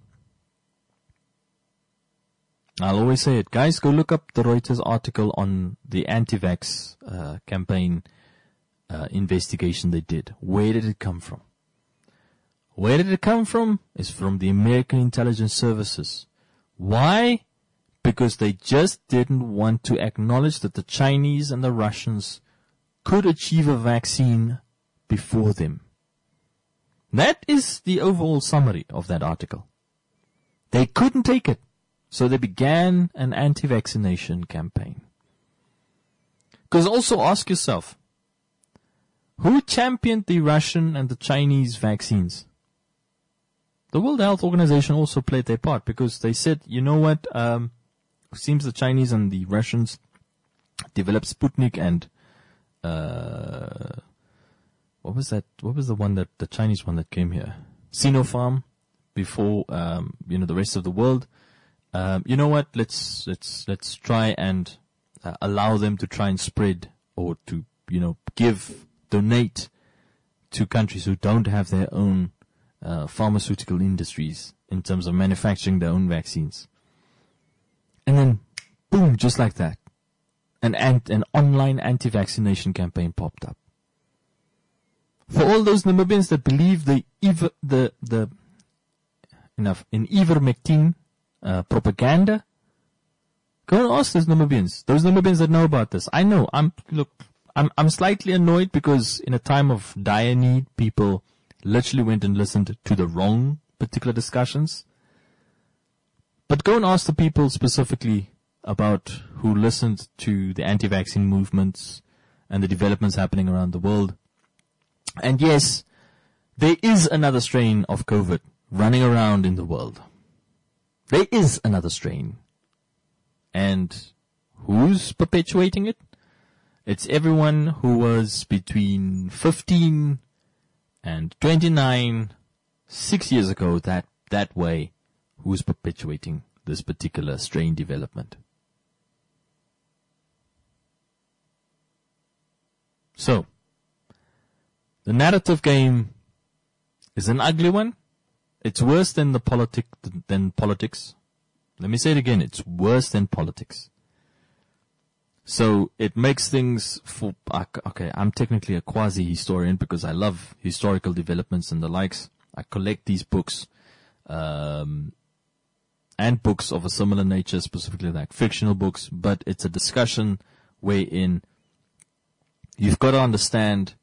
I'll always say it. Guys, go look up the Reuters article on the anti-vax uh, campaign uh, investigation they did. Where did it come from? Where did it come from? It's from the American intelligence services. Why? Because they just didn't want to acknowledge that the Chinese and the Russians could achieve a vaccine before them. That is the overall summary of that article. They couldn't take it, so they began an anti-vaccination campaign. Because also ask yourself, who championed the Russian and the Chinese vaccines? The World Health Organization also played their part, because they said, you know what, um, it seems the Chinese and the Russians developed Sputnik and, uh, what was that, what was the one that, the Chinese one that came here? Sinopharm, before, um, you know, the rest of the world. Um, you know what, let's, let's, let's try and uh, allow them to try and spread, or to, you know, give, donate to countries who don't have their own Uh, pharmaceutical industries in terms of manufacturing their own vaccines. And then, boom, just like that, an ant, an online anti-vaccination campaign popped up. For all those Namibians that believe the Iver, the the enough in ivermectin uh, propaganda, go and ask those Namibians. Those Namibians that know about this. I know. I'm look. I'm I'm slightly annoyed because in a time of dire need, people literally went and listened to the wrong particular discussions. But go and ask the people specifically about who listened to the anti-vaccine movements and the developments happening around the world. And yes, there is another strain of COVID running around in the world. There is another strain. And who's perpetuating it? It's everyone who was between fifteen and twenty-nine, six years ago, that, that way, who was perpetuating this particular strain development. So, the narrative game is an ugly one. It's worse than the politic, than politics. Let me say it again, it's worse than politics. So it makes things for, okay, I'm technically a quasi-historian because I love historical developments and the likes. I collect these books, um, and books of a similar nature, specifically like fictional books, but it's a discussion wherein you've got to understand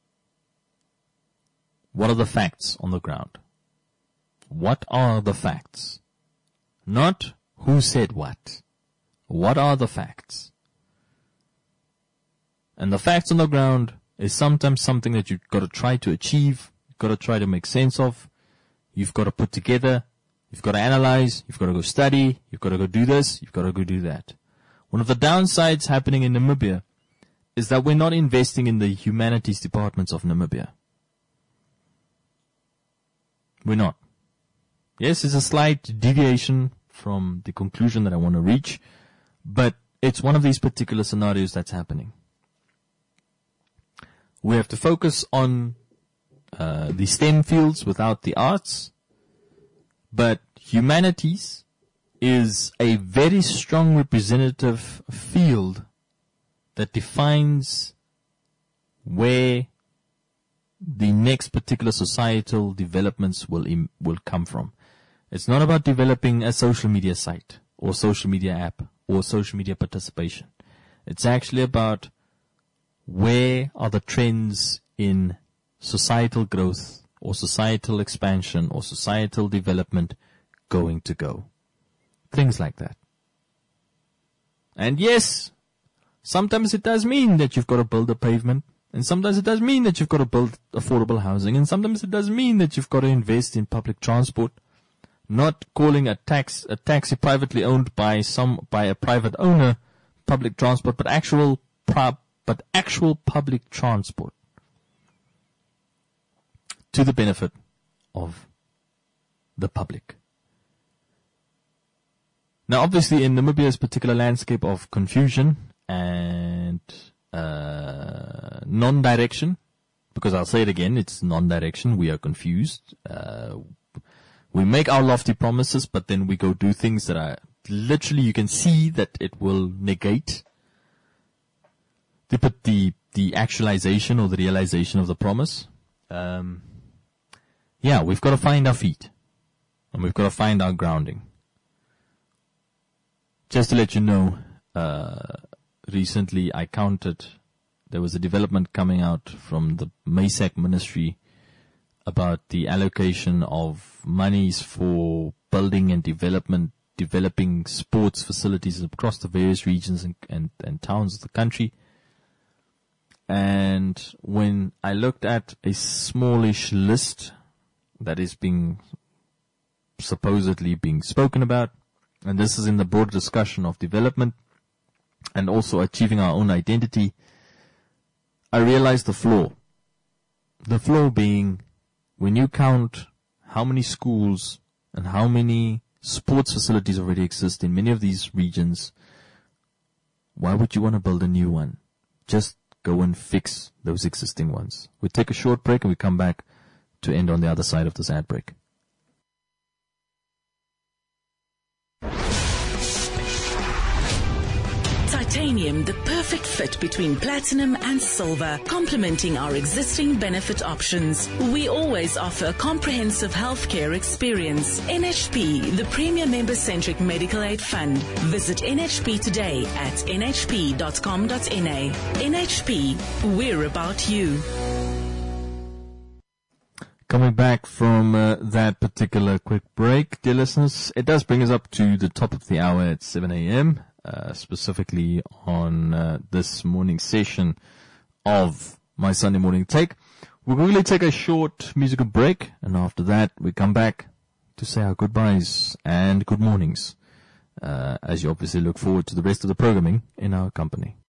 what are the facts on the ground. What are the facts? Not who said what. What are the facts? And the facts on the ground is sometimes something that you've got to try to achieve, you've got to try to make sense of, you've got to put together, you've got to analyze, you've got to go study, you've got to go do this, you've got to go do that. One of the downsides happening in Namibia is that we're not investing in the humanities departments of Namibia. We're not. Yes, it's a slight deviation from the conclusion that I want to reach, but it's one of these particular scenarios that's happening. We have to focus on uh, the STEM fields without the arts, but humanities is a very strong representative field that defines where the next particular societal developments will im- will come from. It's not about developing a social media site or social media app or social media participation. It's actually about where are the trends in societal growth or societal expansion or societal development going to go. Things like that. And yes, sometimes it does mean that you've got to build a pavement. And sometimes it does mean that you've got to build affordable housing. And sometimes it does mean that you've got to invest in public transport. Not calling a tax, a taxi privately owned by some, by a private owner, public transport, but actual, pro- but actual public transport. To the benefit of the public. Now obviously in Namibia's particular landscape of confusion and uh, non-direction, because I'll say it again, it's non-direction, we are confused. Uh, we make our lofty promises, but then we go do things that are literally, you can see that it will negate the the, the actualization or the realization of the promise. Um, yeah, we've got to find our feet, and we've got to find our grounding. Just to let you know, uh, recently I counted, there was a development coming out from the MASAC ministry about the allocation of monies for building and development, developing sports facilities across the various regions and, and, and towns of the country. And when I looked at a smallish list that is being supposedly being spoken about, and this is in the broad discussion of development and also achieving our own identity, I realized the flaw. The flaw being, when you count how many schools and how many sports facilities already exist in many of these regions, why would you want to build a new one? Just go and fix those existing ones. We take a short break and we come back to end on the other side of this ad break. Titanium, the perfect fit between platinum and silver, complementing our existing benefit options. We always offer a comprehensive healthcare experience. N H P, the premier member-centric medical aid fund. Visit N H P today at n h p dot com dot n a. N H P, we're about you. Coming back from uh, that particular quick break, dear listeners, it does bring us up to the top of the hour at seven a.m., uh, specifically on uh, this morning session of my Sunday Morning Take. We'll really take a short musical break, and after that we come back to say our goodbyes and good mornings, uh, as you obviously look forward to the rest of the programming in our company.